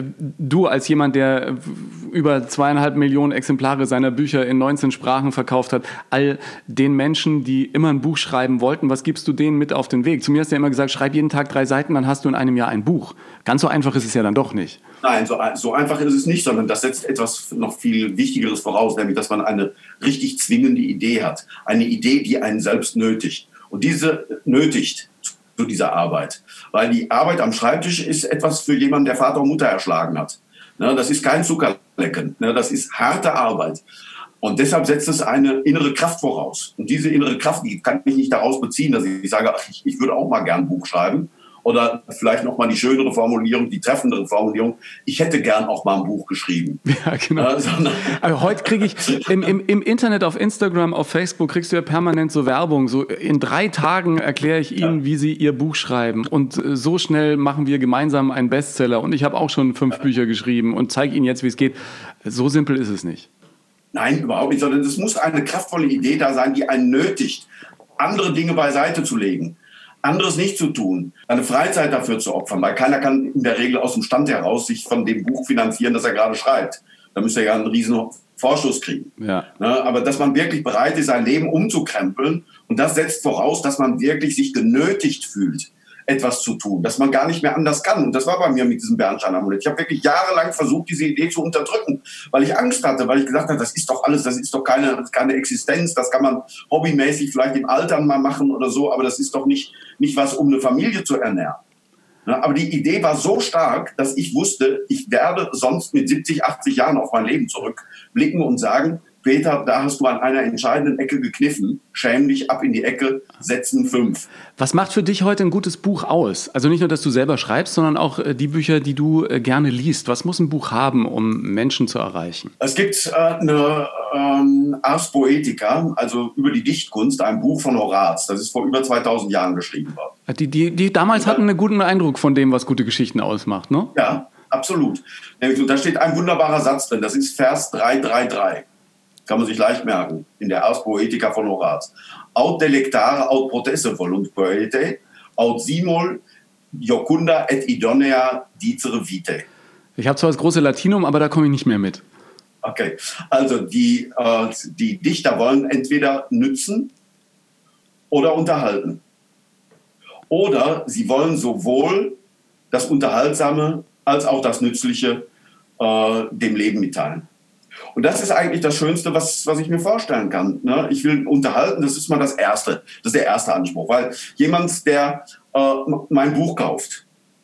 Du als jemand, der über 2,5 Millionen Exemplare seiner Bücher in 19 Sprachen verkauft hat, all den Menschen, die immer ein Buch schreiben wollten, was gibst du denen mit auf den Weg? Zu mir hast du ja immer gesagt, schreib jeden Tag 3 Seiten, dann hast du in einem Jahr ein Buch. Ganz so einfach ist es ja dann doch nicht. Nein, so einfach ist es nicht, sondern das setzt etwas noch viel Wichtigeres voraus, nämlich, dass man eine richtig zwingende Idee hat. Eine Idee, die einen selbst nötigt. Und diese nötigt zu dieser Arbeit. Weil die Arbeit am Schreibtisch ist etwas für jemanden, der Vater und Mutter erschlagen hat. Das ist kein Zuckerlecken. Das ist harte Arbeit. Und deshalb setzt es eine innere Kraft voraus. Und diese innere Kraft, die kann ich nicht daraus beziehen, dass ich sage, ich würde auch mal gern ein Buch schreiben. Oder vielleicht noch mal die schönere Formulierung, die treffendere Formulierung. Ich hätte gern auch mal ein Buch geschrieben. Ja, genau. Also heute kriege ich im Internet, auf Instagram, auf Facebook, kriegst du ja permanent so Werbung. So in 3 Tagen erkläre ich Ihnen, wie Sie Ihr Buch schreiben. Und so schnell machen wir gemeinsam einen Bestseller. Und ich habe auch schon 5 Bücher geschrieben und zeige Ihnen jetzt, wie es geht. So simpel ist es nicht. Nein, überhaupt nicht. Sondern es muss eine kraftvolle Idee da sein, die einen nötigt, andere Dinge beiseite zu legen. Anderes nicht zu tun, eine Freizeit dafür zu opfern, weil keiner kann in der Regel aus dem Stand heraus sich von dem Buch finanzieren, das er gerade schreibt. Da müsste er ja einen riesen Vorschuss kriegen. Ja. Aber dass man wirklich bereit ist, sein Leben umzukrempeln, und das setzt voraus, dass man wirklich sich genötigt fühlt, etwas zu tun, dass man gar nicht mehr anders kann. Und das war bei mir mit diesem Bernstein-Amulett. Ich habe wirklich jahrelang versucht, diese Idee zu unterdrücken, weil ich Angst hatte, weil ich gesagt habe, das ist doch alles, das ist doch keine Existenz, das kann man hobbymäßig vielleicht im Alter mal machen oder so, aber das ist doch nicht was, um eine Familie zu ernähren. Aber die Idee war so stark, dass ich wusste, ich werde sonst mit 70, 80 Jahren auf mein Leben zurückblicken und sagen, Peter, da hast du an einer entscheidenden Ecke gekniffen. Schäm dich, ab in die Ecke, setzen 5. Was macht für dich heute ein gutes Buch aus? Also nicht nur, dass du selber schreibst, sondern auch die Bücher, die du gerne liest. Was muss ein Buch haben, um Menschen zu erreichen? Es gibt eine Ars Poetica, also über die Dichtkunst, ein Buch von Horaz. Das ist vor über 2000 Jahren geschrieben worden. Die damals hatten einen guten Eindruck von dem, was gute Geschichten ausmacht, ne? Ja, absolut. Und da steht ein wunderbarer Satz drin. Das ist Vers 333. Kann man sich leicht merken, in der Ars Poetica von Horaz. Aut delectare, aut protesse volunt poete, aut simul jocunda et idonea dicere vitae. Ich habe zwar das große Latinum, aber da komme ich nicht mehr mit. Okay, also die Dichter wollen entweder nützen oder unterhalten. Oder sie wollen sowohl das Unterhaltsame als auch das Nützliche dem Leben mitteilen. Und das ist eigentlich das Schönste, was ich mir vorstellen kann. Ich will unterhalten, das ist mal das Erste. Das ist der erste Anspruch. Weil jemand, der mein Buch kauft,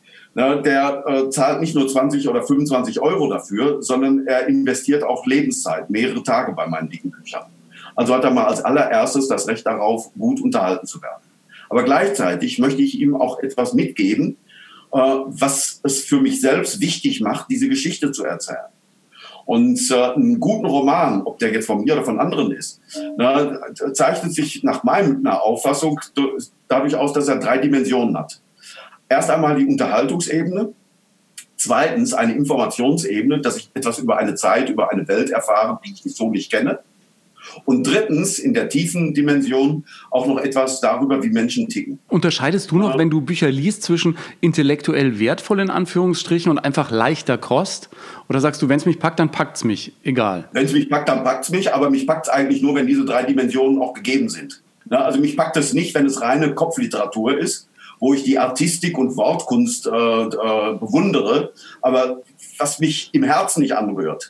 der zahlt nicht nur 20 oder 25 Euro dafür, sondern er investiert auch Lebenszeit, mehrere Tage bei meinen dicken Büchern. Also hat er mal als allererstes das Recht darauf, gut unterhalten zu werden. Aber gleichzeitig möchte ich ihm auch etwas mitgeben, was es für mich selbst wichtig macht, diese Geschichte zu erzählen. Und einen guten Roman, ob der jetzt von mir oder von anderen ist, zeichnet sich nach meiner Auffassung dadurch aus, dass er 3 Dimensionen hat. Erst einmal die Unterhaltungsebene, zweitens eine Informationsebene, dass ich etwas über eine Zeit, über eine Welt erfahre, die ich so nicht kenne. Und drittens, in der tiefen Dimension, auch noch etwas darüber, wie Menschen ticken. Unterscheidest du noch, wenn du Bücher liest, zwischen intellektuell wertvoll in Anführungsstrichen und einfach leichter Kost? Oder sagst du, wenn es mich packt, dann packt es mich, egal? Wenn es mich packt, dann packt es mich, aber mich packt es eigentlich nur, wenn diese 3 Dimensionen auch gegeben sind. Also mich packt es nicht, wenn es reine Kopfliteratur ist, wo ich die Artistik und Wortkunst bewundere, aber was mich im Herzen nicht anrührt.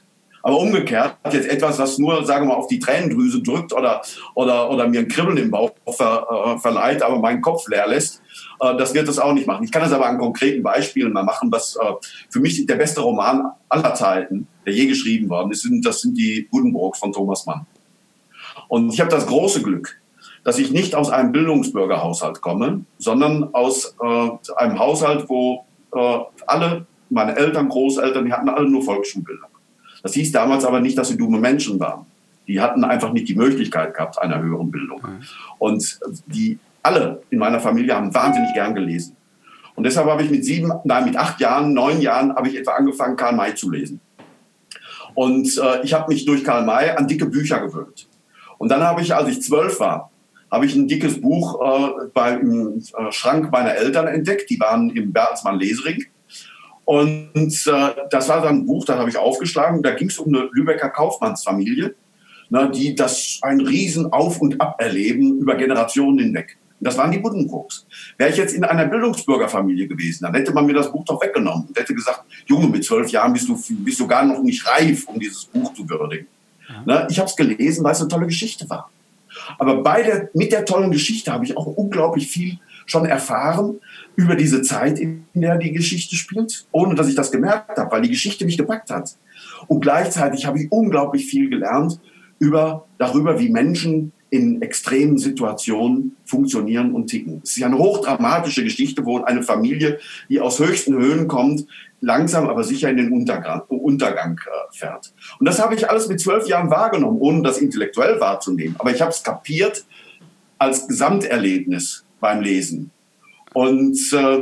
Aber umgekehrt, jetzt etwas, was nur, sagen wir mal, auf die Tränendrüse drückt oder mir ein Kribbeln im Bauch verleiht, aber meinen Kopf leer lässt, das wird es auch nicht machen. Ich kann das aber an konkreten Beispielen mal machen, was für mich der beste Roman aller Zeiten, der je geschrieben worden ist, das sind die Buddenbrooks von Thomas Mann. Und ich habe das große Glück, dass ich nicht aus einem Bildungsbürgerhaushalt komme, sondern aus einem Haushalt, wo alle, meine Eltern, Großeltern, die hatten alle nur Volksschulbildung. Das hieß damals aber nicht, dass sie dumme Menschen waren. Die hatten einfach nicht die Möglichkeit gehabt einer höheren Bildung. Und die alle in meiner Familie haben wahnsinnig gern gelesen. Und deshalb habe ich mit 8 Jahren, 9 Jahren, habe ich etwa angefangen, Karl May zu lesen. Und ich habe mich durch Karl May an dicke Bücher gewöhnt. Und dann habe ich, als ich 12 war, habe ich ein dickes Buch im Schrank meiner Eltern entdeckt. Die waren im Bertelsmann Lesering. Und das war dann ein Buch, das habe ich aufgeschlagen. Da ging es um eine Lübecker Kaufmannsfamilie, die das ein riesen Auf und Ab erleben über Generationen hinweg. Und das waren die Buddenbrooks. Wäre ich jetzt in einer Bildungsbürgerfamilie gewesen, dann hätte man mir das Buch doch weggenommen und hätte gesagt, Junge, mit 12 Jahren bist du gar noch nicht reif, um dieses Buch zu würdigen. Ja. Ich habe es gelesen, weil es eine tolle Geschichte war. Aber mit der tollen Geschichte habe ich auch unglaublich viel schon erfahren über diese Zeit, in der die Geschichte spielt, ohne dass ich das gemerkt habe, weil die Geschichte mich gepackt hat. Und gleichzeitig habe ich unglaublich viel gelernt darüber, wie Menschen in extremen Situationen funktionieren und ticken. Es ist ja eine hochdramatische Geschichte, wo eine Familie, die aus höchsten Höhen kommt, langsam aber sicher in den Untergang fährt. Und das habe ich alles mit 12 Jahren wahrgenommen, ohne das intellektuell wahrzunehmen. Aber ich habe es kapiert als Gesamterlebnis beim Lesen. Und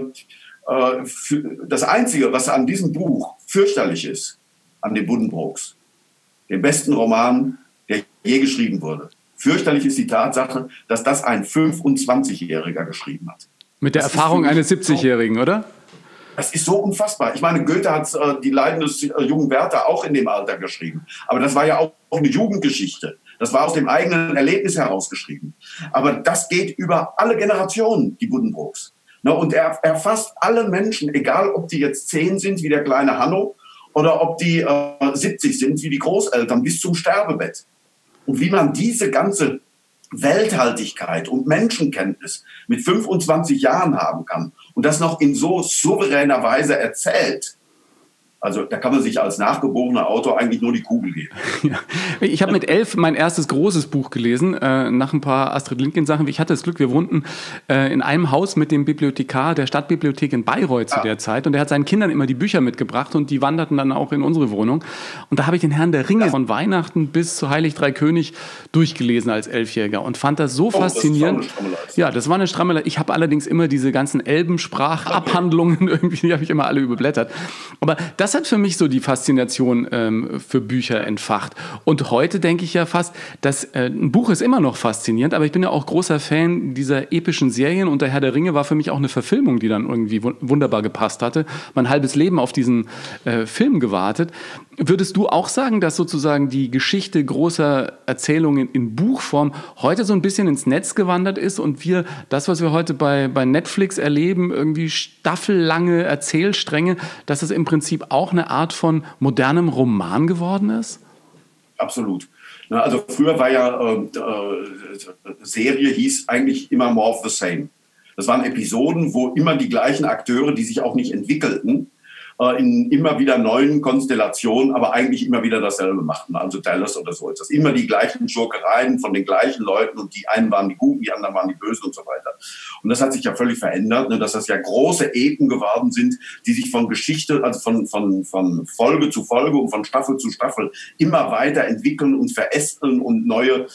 das Einzige, was an diesem Buch fürchterlich ist, an den Buddenbrooks, dem besten Roman, der je geschrieben wurde, fürchterlich ist die Tatsache, dass das ein 25-Jähriger geschrieben hat. Mit der Erfahrung eines 70-Jährigen, oder? Das ist so unfassbar. Ich meine, Goethe hat die Leiden des jungen Werther auch in dem Alter geschrieben. Aber das war ja auch eine Jugendgeschichte. Das war aus dem eigenen Erlebnis herausgeschrieben. Aber das geht über alle Generationen, die Buddenbrooks. Und er erfasst alle Menschen, egal ob die jetzt 10 sind, wie der kleine Hanno, oder ob die 70 sind, wie die Großeltern, bis zum Sterbebett. Und wie man diese ganze Welthaltigkeit und Menschenkenntnis mit 25 Jahren haben kann und das noch in so souveräner Weise erzählt. Also da kann man sich als nachgeborener Autor eigentlich nur die Kugel geben. Ja. Ich habe mit 11 mein erstes großes Buch gelesen, nach ein paar Astrid Lindgren-Sachen. Ich hatte das Glück, wir wohnten in einem Haus mit dem Bibliothekar der Stadtbibliothek in Bayreuth zu der Zeit. Und der hat seinen Kindern immer die Bücher mitgebracht und die wanderten dann auch in unsere Wohnung. Und da habe ich den Herrn der Ringe von Weihnachten bis zu Heilig Drei König durchgelesen als 11-Jähriger und fand das so faszinierend. Das war eine stramme Leistung. Ich habe allerdings immer diese ganzen Elbensprachabhandlungen, irgendwie, die habe ich immer alle überblättert. Aber das hat für mich so die Faszination für Bücher entfacht. Und heute denke ich ja fast, dass ein Buch ist immer noch faszinierend, aber ich bin ja auch großer Fan dieser epischen Serien und der Herr der Ringe war für mich auch eine Verfilmung, die dann irgendwie wunderbar gepasst hatte. Mein halbes Leben auf diesen Film gewartet. Würdest du auch sagen, dass sozusagen die Geschichte großer Erzählungen in Buchform heute so ein bisschen ins Netz gewandert ist und wir das, was wir heute bei Netflix erleben, irgendwie staffellange Erzählstränge, dass es im Prinzip auch eine Art von modernem Roman geworden ist? Absolut. Also früher war ja Serie hieß eigentlich immer more of the same. Das waren Episoden, wo immer die gleichen Akteure, die sich auch nicht entwickelten, in immer wieder neuen Konstellationen, aber eigentlich immer wieder dasselbe machten. Also Dallas oder so ist das. Immer die gleichen Schurkereien von den gleichen Leuten und die einen waren die Guten, die anderen waren die Bösen und so weiter. Und das hat sich ja völlig verändert, dass das ja große Epen geworden sind, die sich von Geschichte, also von Folge zu Folge und von Staffel zu Staffel immer weiter entwickeln und verästeln und neue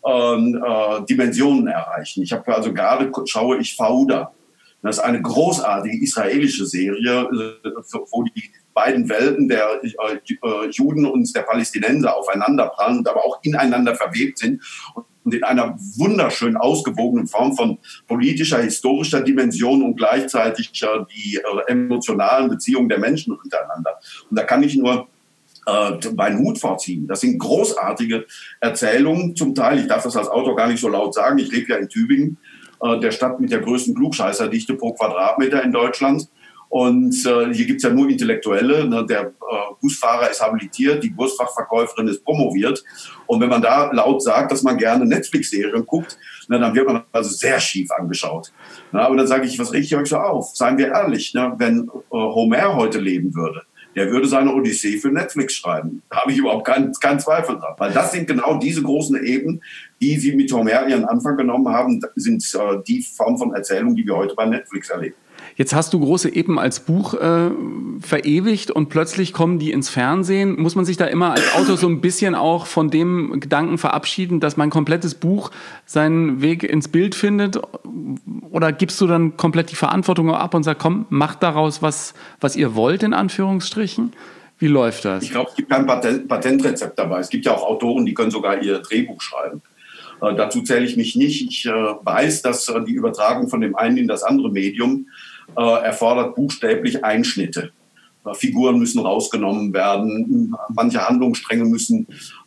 Dimensionen erreichen. Schaue ich Fauda. Das ist eine großartige israelische Serie, wo die beiden Welten der Juden und der Palästinenser aufeinanderprallen und aber auch ineinander verwebt sind und in einer wunderschön ausgewogenen Form von politischer, historischer Dimension und gleichzeitig die emotionalen Beziehungen der Menschen untereinander. Und da kann ich nur meinen Hut vorziehen. Das sind großartige Erzählungen zum Teil. Ich darf das als Autor gar nicht so laut sagen. Ich lebe ja in Tübingen, der Stadt mit der größten Klugscheißerdichte pro Quadratmeter in Deutschland. Und hier gibt's ja nur Intellektuelle. Ne? Der Busfahrer ist habilitiert, die Wurstfachverkäuferin ist promoviert. Und wenn man da laut sagt, dass man gerne Netflix-Serien guckt, ne, dann wird man also sehr schief angeschaut. Na, aber dann sage ich, was regt ihr euch so auf? Seien wir ehrlich, ne? Wenn Homer heute leben würde, der würde seine Odyssee für Netflix schreiben. Da habe ich überhaupt keinen Zweifel dran. Weil das sind genau diese großen Ebenen, die sie mit Homer ihren Anfang genommen haben, sind die Form von Erzählung, die wir heute bei Netflix erleben. Jetzt hast du große Epen als Buch verewigt und plötzlich kommen die ins Fernsehen. Muss man sich da immer als Autor so ein bisschen auch von dem Gedanken verabschieden, dass mein komplettes Buch seinen Weg ins Bild findet? Oder gibst du dann komplett die Verantwortung ab und sagst, komm, macht daraus, was ihr wollt, in Anführungsstrichen? Wie läuft das? Ich glaube, es gibt kein Patentrezept dabei. Es gibt ja auch Autoren, die können sogar ihr Drehbuch schreiben. Dazu zähle ich mich nicht. Ich weiß, dass die Übertragung von dem einen in das andere Medium erfordert buchstäblich Einschnitte. Figuren müssen rausgenommen werden, manche Handlungsstränge müssen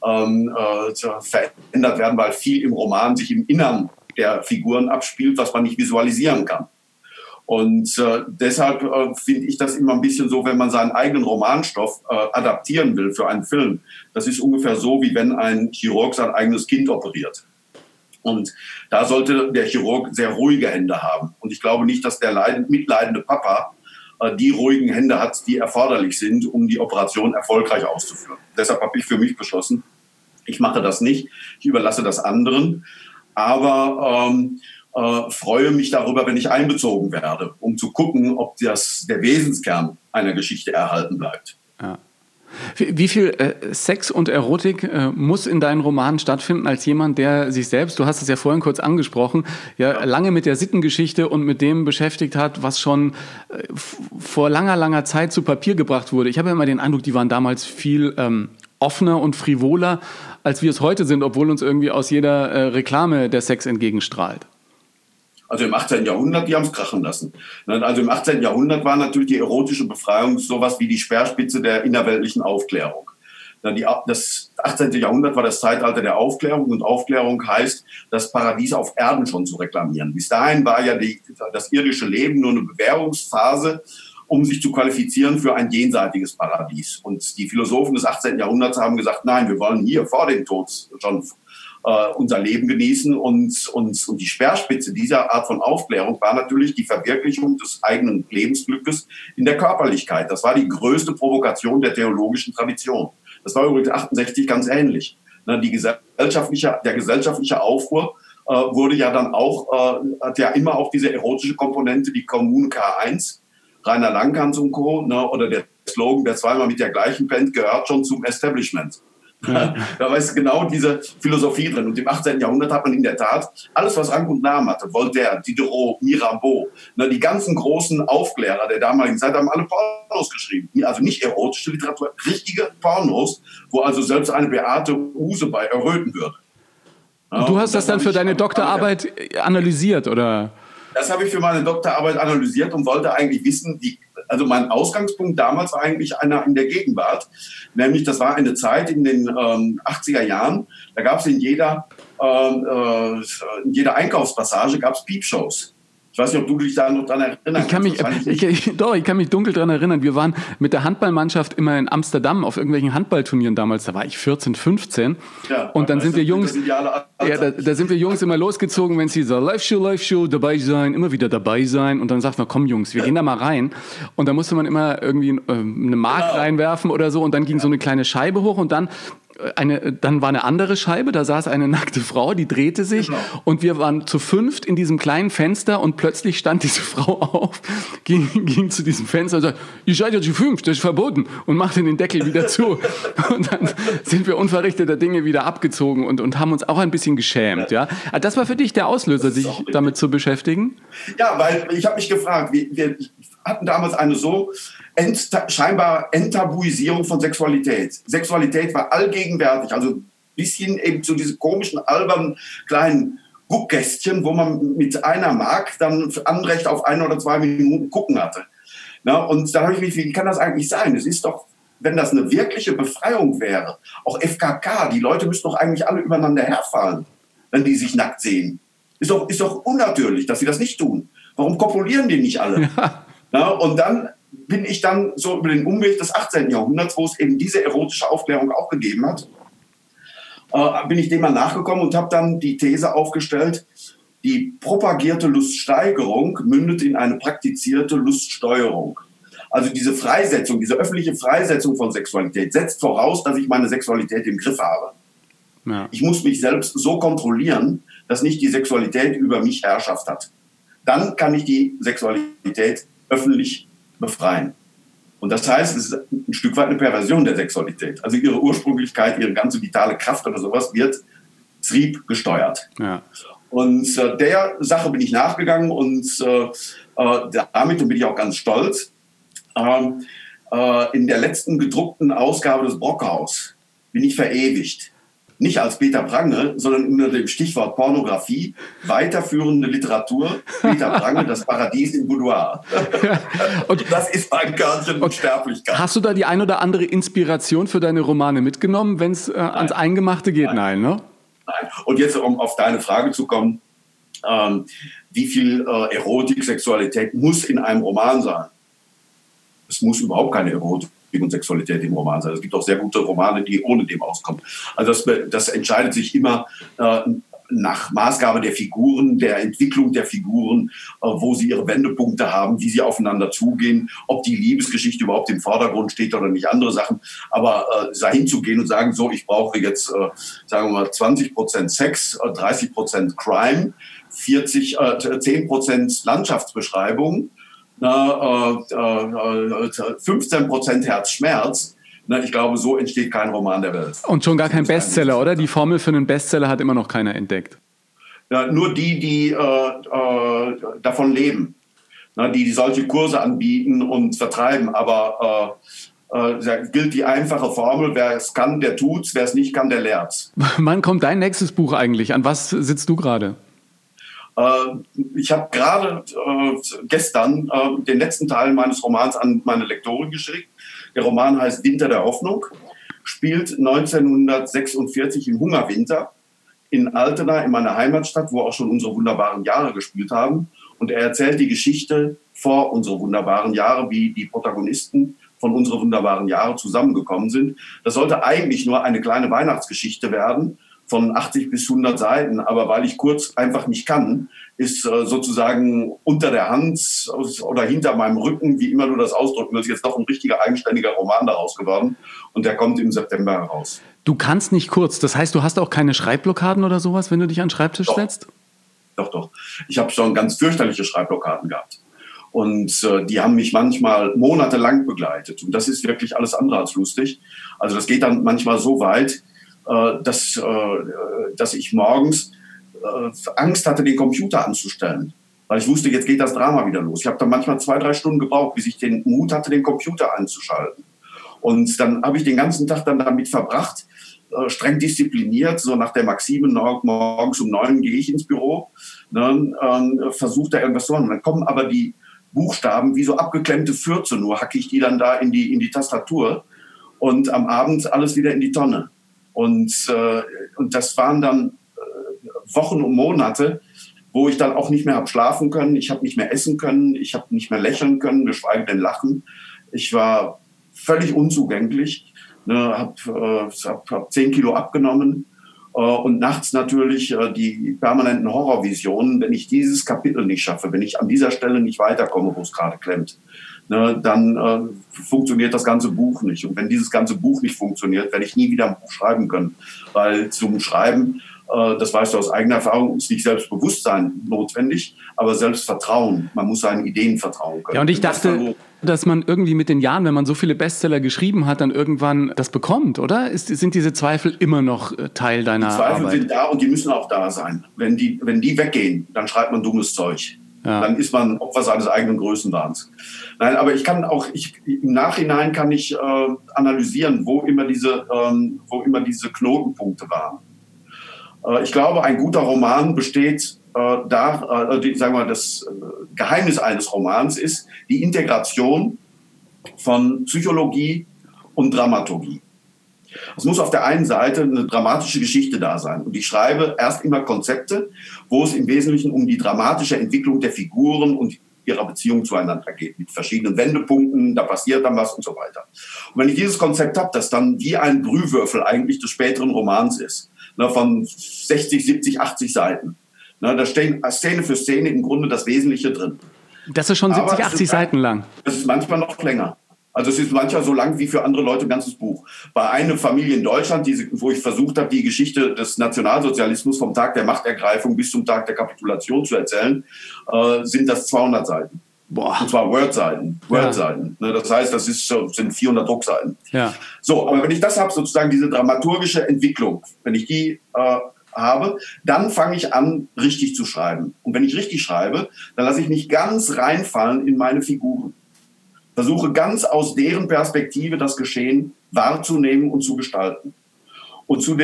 verändert werden, weil viel im Roman sich im Innern der Figuren abspielt, was man nicht visualisieren kann. Und deshalb finde ich das immer ein bisschen so, wenn man seinen eigenen Romanstoff adaptieren will für einen Film. Das ist ungefähr so, wie wenn ein Chirurg sein eigenes Kind operiert. Und da sollte der Chirurg sehr ruhige Hände haben. Und ich glaube nicht, dass der mitleidende Papa die ruhigen Hände hat, die erforderlich sind, um die Operation erfolgreich auszuführen. Deshalb habe ich für mich beschlossen, ich mache das nicht, ich überlasse das anderen, aber freue mich darüber, wenn ich einbezogen werde, um zu gucken, ob der Wesenskern einer Geschichte erhalten bleibt. Ja. Wie viel Sex und Erotik muss in deinen Romanen stattfinden als jemand, der sich selbst, du hast es ja vorhin kurz angesprochen, ja lange mit der Sittengeschichte und mit dem beschäftigt hat, was schon vor langer Zeit zu Papier gebracht wurde. Ich habe ja immer den Eindruck, die waren damals viel offener und frivoler, als wir es heute sind, obwohl uns irgendwie aus jeder Reklame der Sex entgegenstrahlt. Also im 18. Jahrhundert, die haben es krachen lassen. Also im 18. Jahrhundert war natürlich die erotische Befreiung sowas wie die Speerspitze der innerweltlichen Aufklärung. Das 18. Jahrhundert war das Zeitalter der Aufklärung und Aufklärung heißt, das Paradies auf Erden schon zu reklamieren. Bis dahin war ja das irdische Leben nur eine Bewährungsphase, um sich zu qualifizieren für ein jenseitiges Paradies. Und die Philosophen des 18. Jahrhunderts haben gesagt, nein, wir wollen hier vor dem Tod schon unser Leben genießen und die Speerspitze dieser Art von Aufklärung war natürlich die Verwirklichung des eigenen Lebensglückes in der Körperlichkeit. Das war die größte Provokation der theologischen Tradition. Das war übrigens 68 ganz ähnlich. Der gesellschaftliche Aufruhr wurde ja dann auch, hat ja immer auch diese erotische Komponente, die Kommune K1, Rainer Langhans und Co. Oder der Slogan, wer zweimal mit der gleichen pennt, gehört schon zum Establishment. Ja. Da ist genau diese Philosophie drin. Und im 18. Jahrhundert hat man in der Tat alles, was Rang und Namen hatte. Voltaire, Diderot, Mirabeau, die ganzen großen Aufklärer der damaligen Zeit haben alle Pornos geschrieben. Also nicht erotische Literatur, richtige Pornos, wo also selbst eine Beate Uhse bei erröten würde. Ja, und du hast das dann für deine Doktorarbeit analysiert, oder? Das habe ich für meine Doktorarbeit analysiert und wollte eigentlich wissen, also mein Ausgangspunkt damals war eigentlich einer in der Gegenwart. Nämlich, das war eine Zeit in den 80er Jahren, da gab es in jeder Einkaufspassage gab's Piepshows. Ich weiß nicht, ob du dich da noch dran erinnern kannst. Ich kann mich dunkel dran erinnern. Wir waren mit der Handballmannschaft immer in Amsterdam auf irgendwelchen Handballturnieren damals. Da war ich 14, 15. Ja, und dann sind wir Jungs, da sind wir Jungs immer losgezogen, wenn es hieß, Live-Show, dabei sein, immer wieder dabei sein. Und dann sagt man, komm Jungs, wir gehen da mal rein. Und da musste man immer irgendwie eine Mark reinwerfen oder so. Und dann ging so eine kleine Scheibe hoch und dann war eine andere Scheibe, da saß eine nackte Frau, die drehte sich und wir waren zu fünft in diesem kleinen Fenster und plötzlich stand diese Frau auf, ging zu diesem Fenster und sagte, ihr seid ja zu fünft, das ist verboten und machte den Deckel wieder zu. Und dann sind wir unverrichteter Dinge wieder abgezogen und haben uns auch ein bisschen geschämt. Ja? Das war für dich der Auslöser, sich damit zu beschäftigen? Ja, weil ich habe mich gefragt, wir hatten damals eine so scheinbar Enttabuisierung von Sexualität. Sexualität war allgegenwärtig, also ein bisschen eben zu diesen komischen, albernen, kleinen Guckkästchen, wo man mit einer Mark dann Anrecht auf 1 oder 2 Minuten gucken hatte. Und da habe ich mich, wie kann das eigentlich sein? Es ist doch, wenn das eine wirkliche Befreiung wäre, auch FKK, die Leute müssten doch eigentlich alle übereinander herfallen, wenn die sich nackt sehen. Ist doch unnatürlich, dass sie das nicht tun. Warum kopulieren die nicht alle? Ja. Na, und dann bin ich dann so über den Umweg des 18. Jahrhunderts, wo es eben diese erotische Aufklärung auch gegeben hat, bin ich dem mal nachgekommen und habe dann die These aufgestellt, die propagierte Luststeigerung mündet in eine praktizierte Luststeuerung. Also diese Freisetzung, diese öffentliche Freisetzung von Sexualität setzt voraus, dass ich meine Sexualität im Griff habe. Ja. Ich muss mich selbst so kontrollieren, dass nicht die Sexualität über mich Herrschaft hat. Dann kann ich die Sexualität öffentlich befreien. Und das heißt, es ist ein Stück weit eine Perversion der Sexualität. Also ihre Ursprünglichkeit, ihre ganze vitale Kraft oder sowas wird Trieb gesteuert. Ja. Und der Sache bin ich nachgegangen und damit bin ich auch ganz stolz. In der letzten gedruckten Ausgabe des Brockhaus bin ich verewigt. Nicht als Peter Prange, sondern unter dem Stichwort Pornografie, weiterführende Literatur, Peter Prange, das Paradies im Boudoir. Ja. Und das ist mein Körnchen Unsterblichkeit. Hast du da die ein oder andere Inspiration für deine Romane mitgenommen, wenn es ans Eingemachte geht? Nein, ne? Nein. Und jetzt, um auf deine Frage zu kommen, wie viel Erotik, Sexualität muss in einem Roman sein? Es muss überhaupt keine Erotik und Sexualität im Roman sein. Es gibt auch sehr gute Romane, die ohne dem auskommen. Also das entscheidet sich immer nach Maßgabe der Figuren, der Entwicklung der Figuren, wo sie ihre Wendepunkte haben, wie sie aufeinander zugehen, ob die Liebesgeschichte überhaupt im Vordergrund steht oder nicht, andere Sachen. Aber dahin zu gehen und sagen, so, ich brauche jetzt, sagen wir mal, 20% Sex, 30% Crime, 10% Landschaftsbeschreibung, 15% Herzschmerz. Ich glaube, so entsteht kein Roman der Welt. Und schon gar kein Bestseller, oder? Die Formel für einen Bestseller hat immer noch keiner entdeckt. Ja, nur die davon leben, die solche Kurse anbieten und vertreiben. Aber da gilt die einfache Formel, wer es kann, der tut's, wer es nicht kann, der lehrt's. Wann kommt dein nächstes Buch eigentlich? An was sitzt du gerade? Ich habe gerade gestern den letzten Teil meines Romans an meine Lektorin geschickt. Der Roman heißt Winter der Hoffnung, spielt 1946 im Hungerwinter in Altena, in meiner Heimatstadt, wo auch schon unsere wunderbaren Jahre gespielt haben. Und er erzählt die Geschichte vor unsere wunderbaren Jahre, wie die Protagonisten von unsere wunderbaren Jahre zusammengekommen sind. Das sollte eigentlich nur eine kleine Weihnachtsgeschichte werden, von 80 bis 100 Seiten, aber weil ich kurz einfach nicht kann, ist sozusagen unter der Hand oder hinter meinem Rücken, wie immer du das ausdrücken willst, jetzt doch ein richtiger eigenständiger Roman daraus geworden und der kommt im September heraus. Du kannst nicht kurz, das heißt, du hast auch keine Schreibblockaden oder sowas, wenn du dich an den Schreibtisch setzt? Doch. Ich habe schon ganz fürchterliche Schreibblockaden gehabt. Und die haben mich manchmal monatelang begleitet. Und das ist wirklich alles andere als lustig. Also das geht dann manchmal so weit, dass ich morgens Angst hatte, den Computer anzustellen. Weil ich wusste, jetzt geht das Drama wieder los. Ich habe dann manchmal 2-3 Stunden gebraucht, bis ich den Mut hatte, den Computer einzuschalten. Und dann habe ich den ganzen Tag dann damit verbracht, streng diszipliniert, so nach der Maxime, morgens um 9 gehe ich ins Büro, versuche da irgendwas zu machen. Dann kommen aber die Buchstaben wie so abgeklemmte Fürze, nur hacke ich die dann da in die Tastatur und am Abend alles wieder in die Tonne. Und das waren dann Wochen und Monate, wo ich dann auch nicht mehr habe schlafen können, ich habe nicht mehr essen können, ich habe nicht mehr lächeln können, geschweige denn lachen. Ich war völlig unzugänglich, habe 10 Kilo abgenommen und nachts natürlich die permanenten Horrorvisionen, wenn ich dieses Kapitel nicht schaffe, wenn ich an dieser Stelle nicht weiterkomme, wo es gerade klemmt. Dann funktioniert das ganze Buch nicht. Und wenn dieses ganze Buch nicht funktioniert, werde ich nie wieder ein Buch schreiben können. Weil zum Schreiben, das weißt du aus eigener Erfahrung, ist nicht Selbstbewusstsein notwendig, aber Selbstvertrauen. Man muss seinen Ideen vertrauen können. Ja, und ich dachte, dass man irgendwie mit den Jahren, wenn man so viele Bestseller geschrieben hat, dann irgendwann das bekommt, oder? Sind diese Zweifel immer noch Teil deiner Arbeit? Die Zweifel sind da und die müssen auch da sein. Wenn die weggehen, dann schreibt man dummes Zeug. Ja. Dann ist man Opfer seines eigenen Größenwahns. Nein, aber im Nachhinein kann ich analysieren, wo immer diese Knotenpunkte waren. Ich glaube, ein guter Roman besteht das Geheimnis eines Romans ist die Integration von Psychologie und Dramaturgie. Es muss auf der einen Seite eine dramatische Geschichte da sein. Und ich schreibe erst immer Konzepte, wo es im Wesentlichen um die dramatische Entwicklung der Figuren und ihrer Beziehung zueinander geht, mit verschiedenen Wendepunkten, da passiert dann was und so weiter. Und wenn ich dieses Konzept habe, das dann wie ein Brühwürfel eigentlich des späteren Romans ist, ne, von 60, 70, 80 Seiten, ne, da stehen Szene für Szene im Grunde das Wesentliche drin. Das ist schon 70, 80 Seiten lang. Das ist manchmal noch länger. Also es ist manchmal so lang wie für andere Leute ein ganzes Buch. Bei einer Familie in Deutschland, wo ich versucht habe, die Geschichte des Nationalsozialismus vom Tag der Machtergreifung bis zum Tag der Kapitulation zu erzählen, sind das 200 Seiten. Boah. Und zwar Word-Seiten. Ja. Das heißt, das sind 400 Druckseiten. Ja. So, aber wenn ich das habe, sozusagen diese dramaturgische Entwicklung, wenn ich die habe, dann fange ich an, richtig zu schreiben. Und wenn ich richtig schreibe, dann lasse ich mich ganz reinfallen in meine Figuren. Versuche ganz aus deren Perspektive das Geschehen wahrzunehmen und zu gestalten. Und zu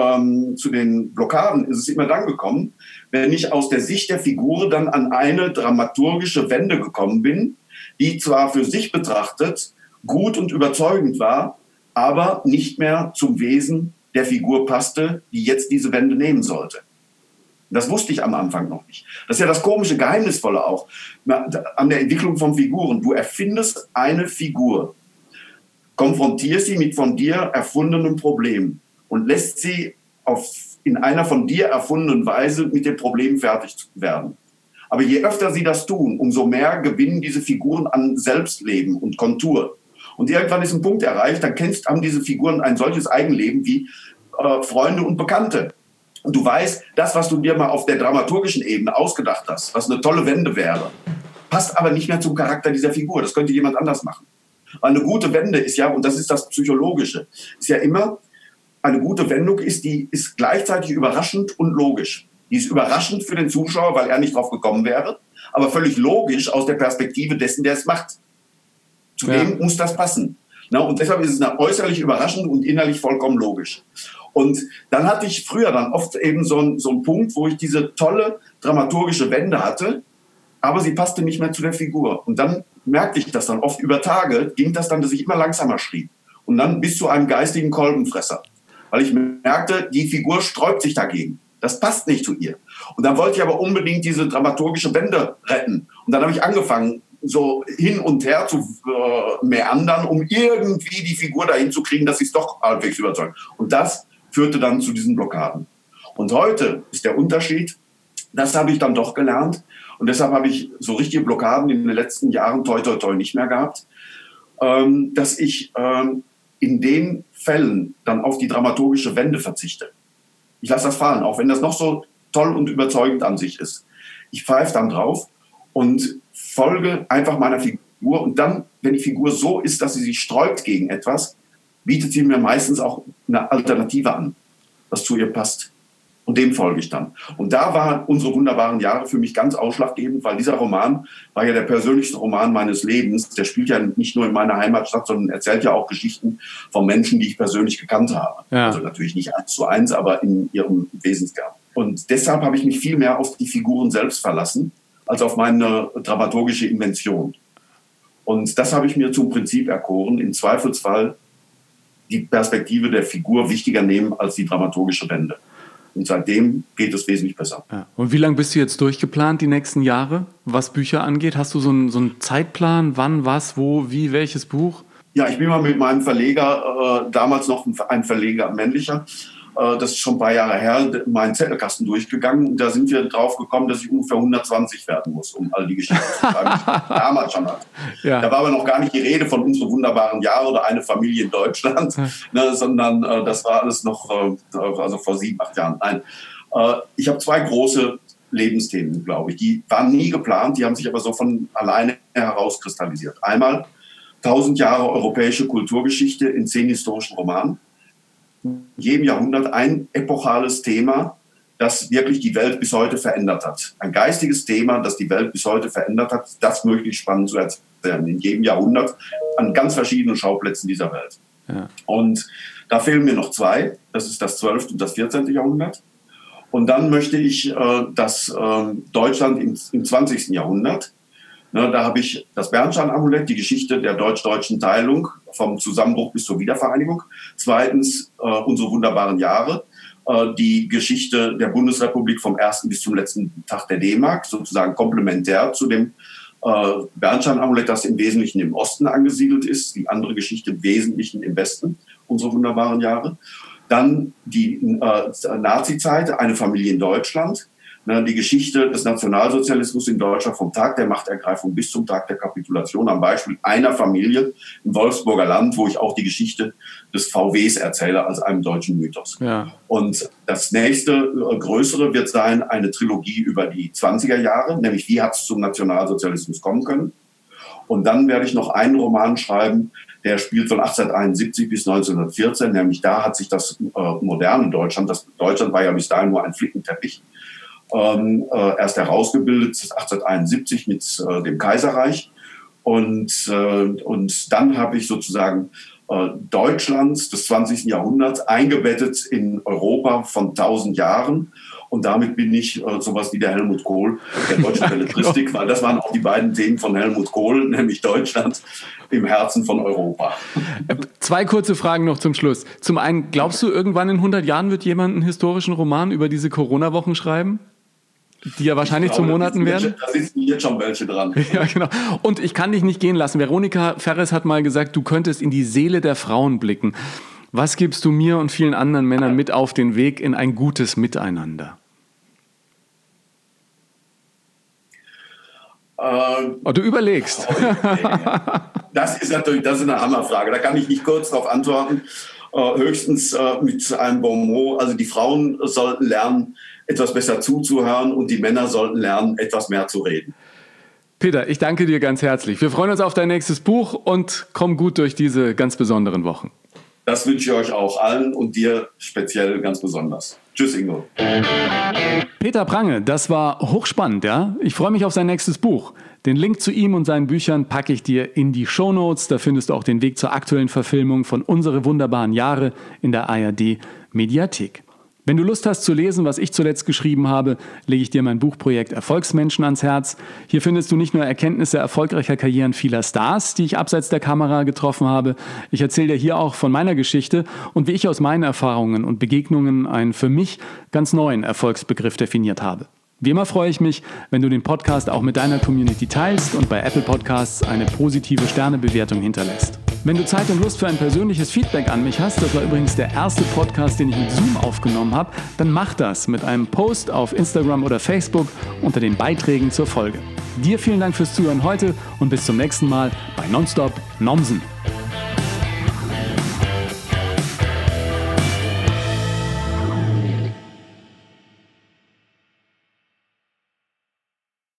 den Blockaden ist es immer dann gekommen, wenn ich aus der Sicht der Figur dann an eine dramaturgische Wende gekommen bin, die zwar für sich betrachtet gut und überzeugend war, aber nicht mehr zum Wesen der Figur passte, die jetzt diese Wende nehmen sollte. Das wusste ich am Anfang noch nicht. Das ist ja das komische, Geheimnisvolle auch an der Entwicklung von Figuren. Du erfindest eine Figur, konfrontierst sie mit von dir erfundenen Problemen und lässt sie in einer von dir erfundenen Weise mit dem Problem fertig werden. Aber je öfter sie das tun, umso mehr gewinnen diese Figuren an Selbstleben und Kontur. Und irgendwann ist ein Punkt erreicht, dann haben diese Figuren ein solches Eigenleben wie Freunde und Bekannte. Und du weißt, das, was du dir mal auf der dramaturgischen Ebene ausgedacht hast, was eine tolle Wende wäre, passt aber nicht mehr zum Charakter dieser Figur. Das könnte jemand anders machen. Weil eine gute Wende ist ja, und das ist das Psychologische, ist ja immer, eine gute Wendung die ist gleichzeitig überraschend und logisch. Die ist überraschend für den Zuschauer, weil er nicht drauf gekommen wäre, aber völlig logisch aus der Perspektive dessen, der es macht. Zudem muss das passen. Und deshalb ist es äußerlich überraschend und innerlich vollkommen logisch. Und dann hatte ich früher dann oft eben so einen Punkt, wo ich diese tolle dramaturgische Wende hatte, aber sie passte nicht mehr zu der Figur. Und dann merkte ich das dann oft über Tage, ging das dann, dass ich immer langsamer schrieb. Und dann bis zu einem geistigen Kolbenfresser. Weil ich merkte, die Figur sträubt sich dagegen. Das passt nicht zu ihr. Und dann wollte ich aber unbedingt diese dramaturgische Wende retten. Und dann habe ich angefangen, so hin und her zu meandern, um irgendwie die Figur dahin zu kriegen, dass sie es doch halbwegs überzeugt. Und das führte dann zu diesen Blockaden. Und heute ist der Unterschied, das habe ich dann doch gelernt. Und deshalb habe ich so richtige Blockaden in den letzten Jahren toi nicht mehr gehabt, dass ich in den Fällen dann auf die dramaturgische Wende verzichte. Ich lasse das fallen, auch wenn das noch so toll und überzeugend an sich ist. Ich pfeife dann drauf und folge einfach meiner Figur. Und dann, wenn die Figur so ist, dass sie sich sträubt gegen etwas, bietet sie mir meistens auch eine Alternative an, was zu ihr passt. Und dem folge ich dann. Und da waren unsere wunderbaren Jahre für mich ganz ausschlaggebend, weil dieser Roman war ja der persönlichste Roman meines Lebens. Der spielt ja nicht nur in meiner Heimatstadt, sondern erzählt ja auch Geschichten von Menschen, die ich persönlich gekannt habe. Ja. Also natürlich nicht 1:1, aber in ihrem Wesenskern. Und deshalb habe ich mich viel mehr auf die Figuren selbst verlassen, als auf meine dramaturgische Invention. Und das habe ich mir zum Prinzip erkoren, im Zweifelsfall die Perspektive der Figur wichtiger nehmen als die dramaturgische Wende. Und seitdem geht es wesentlich besser. Ja. Und wie lange bist du jetzt durchgeplant, die nächsten Jahre, was Bücher angeht? Hast du so einen Zeitplan, wann, was, wo, wie, welches Buch? Ja, ich bin mal mit meinem Verleger, damals noch ein Verleger, männlicher, das ist schon ein paar Jahre her, meinen Zettelkasten durchgegangen. Und da sind wir drauf gekommen, dass ich ungefähr 120 werden muss, um all die Geschichten zu schreiben, die ich damals schon hatte. Ja. Da war aber noch gar nicht die Rede von unseren wunderbaren Jahren oder eine Familie in Deutschland, sondern das war alles noch also vor 7, 8 Jahren. Nein, ich habe 2 große Lebensthemen, glaube ich. Die waren nie geplant, die haben sich aber so von alleine herauskristallisiert. Einmal 1000 Jahre europäische Kulturgeschichte in 10 historischen Romanen. In jedem Jahrhundert ein epochales Thema, das wirklich die Welt bis heute verändert hat. Ein geistiges Thema, das die Welt bis heute verändert hat, das möglichst spannend zu erzählen. In jedem Jahrhundert an ganz verschiedenen Schauplätzen dieser Welt. Ja. Und da fehlen mir noch 2. Das ist das 12. und das 14. Jahrhundert. Und dann möchte ich das Deutschland im 20. Jahrhundert. Da habe ich das Bernstein-Amulett, die Geschichte der deutsch-deutschen Teilung vom Zusammenbruch bis zur Wiedervereinigung. 2. Unsere wunderbaren Jahre, die Geschichte der Bundesrepublik vom ersten bis zum letzten Tag der D-Mark, sozusagen komplementär zu dem Bernstein-Amulett, das im Wesentlichen im Osten angesiedelt ist, die andere Geschichte im Wesentlichen im Westen, unsere wunderbaren Jahre. Dann die Nazi-Zeit, eine Familie in Deutschland. Die Geschichte des Nationalsozialismus in Deutschland vom Tag der Machtergreifung bis zum Tag der Kapitulation am Beispiel einer Familie im Wolfsburger Land, wo ich auch die Geschichte des VWs erzähle als einem deutschen Mythos. Ja. Und das nächste größere wird sein eine Trilogie über die 20er Jahre, nämlich wie hat es zum Nationalsozialismus kommen können. Und dann werde ich noch einen Roman schreiben, der spielt von 1871 bis 1914, nämlich da hat sich das moderne Deutschland, das Deutschland war ja bis dahin nur ein Flickenteppich, erst herausgebildet, 1871 mit dem Kaiserreich. Und dann habe ich sozusagen Deutschlands des 20. Jahrhunderts eingebettet in Europa von 1000 Jahren. Und damit bin ich sowas wie der Helmut Kohl der deutschen Belletristik, weil das waren auch die beiden Themen von Helmut Kohl, nämlich Deutschland im Herzen von Europa. 2 kurze Fragen noch zum Schluss. Zum einen, glaubst du, irgendwann in 100 Jahren wird jemand einen historischen Roman über diese Corona-Wochen schreiben? Die ja wahrscheinlich zu Monaten werden? Da sitzen jetzt schon welche dran. Ja, genau. Und ich kann dich nicht gehen lassen. Veronika Ferres hat mal gesagt, du könntest in die Seele der Frauen blicken. Was gibst du mir und vielen anderen Männern mit auf den Weg in ein gutes Miteinander? Du überlegst. Das ist eine Hammerfrage. Da kann ich nicht kurz darauf antworten. Höchstens mit einem Bonmot. Also die Frauen sollten lernen, etwas besser zuzuhören und die Männer sollten lernen, etwas mehr zu reden. Peter, ich danke dir ganz herzlich. Wir freuen uns auf dein nächstes Buch und komm gut durch diese ganz besonderen Wochen. Das wünsche ich euch auch allen und dir speziell ganz besonders. Tschüss, Ingo. Peter Prange, das war hochspannend, ja? Ich freue mich auf sein nächstes Buch. Den Link zu ihm und seinen Büchern packe ich dir in die Shownotes. Da findest du auch den Weg zur aktuellen Verfilmung von Unsere wunderbaren Jahre in der ARD-Mediathek. Wenn du Lust hast zu lesen, was ich zuletzt geschrieben habe, lege ich dir mein Buchprojekt Erfolgsmenschen ans Herz. Hier findest du nicht nur Erkenntnisse erfolgreicher Karrieren vieler Stars, die ich abseits der Kamera getroffen habe. Ich erzähle dir hier auch von meiner Geschichte und wie ich aus meinen Erfahrungen und Begegnungen einen für mich ganz neuen Erfolgsbegriff definiert habe. Wie immer freue ich mich, wenn du den Podcast auch mit deiner Community teilst und bei Apple Podcasts eine positive Sternebewertung hinterlässt. Wenn du Zeit und Lust für ein persönliches Feedback an mich hast, das war übrigens der erste Podcast, den ich mit Zoom aufgenommen habe, dann mach das mit einem Post auf Instagram oder Facebook unter den Beiträgen zur Folge. Dir vielen Dank fürs Zuhören heute und bis zum nächsten Mal bei Nonstop Nomsen.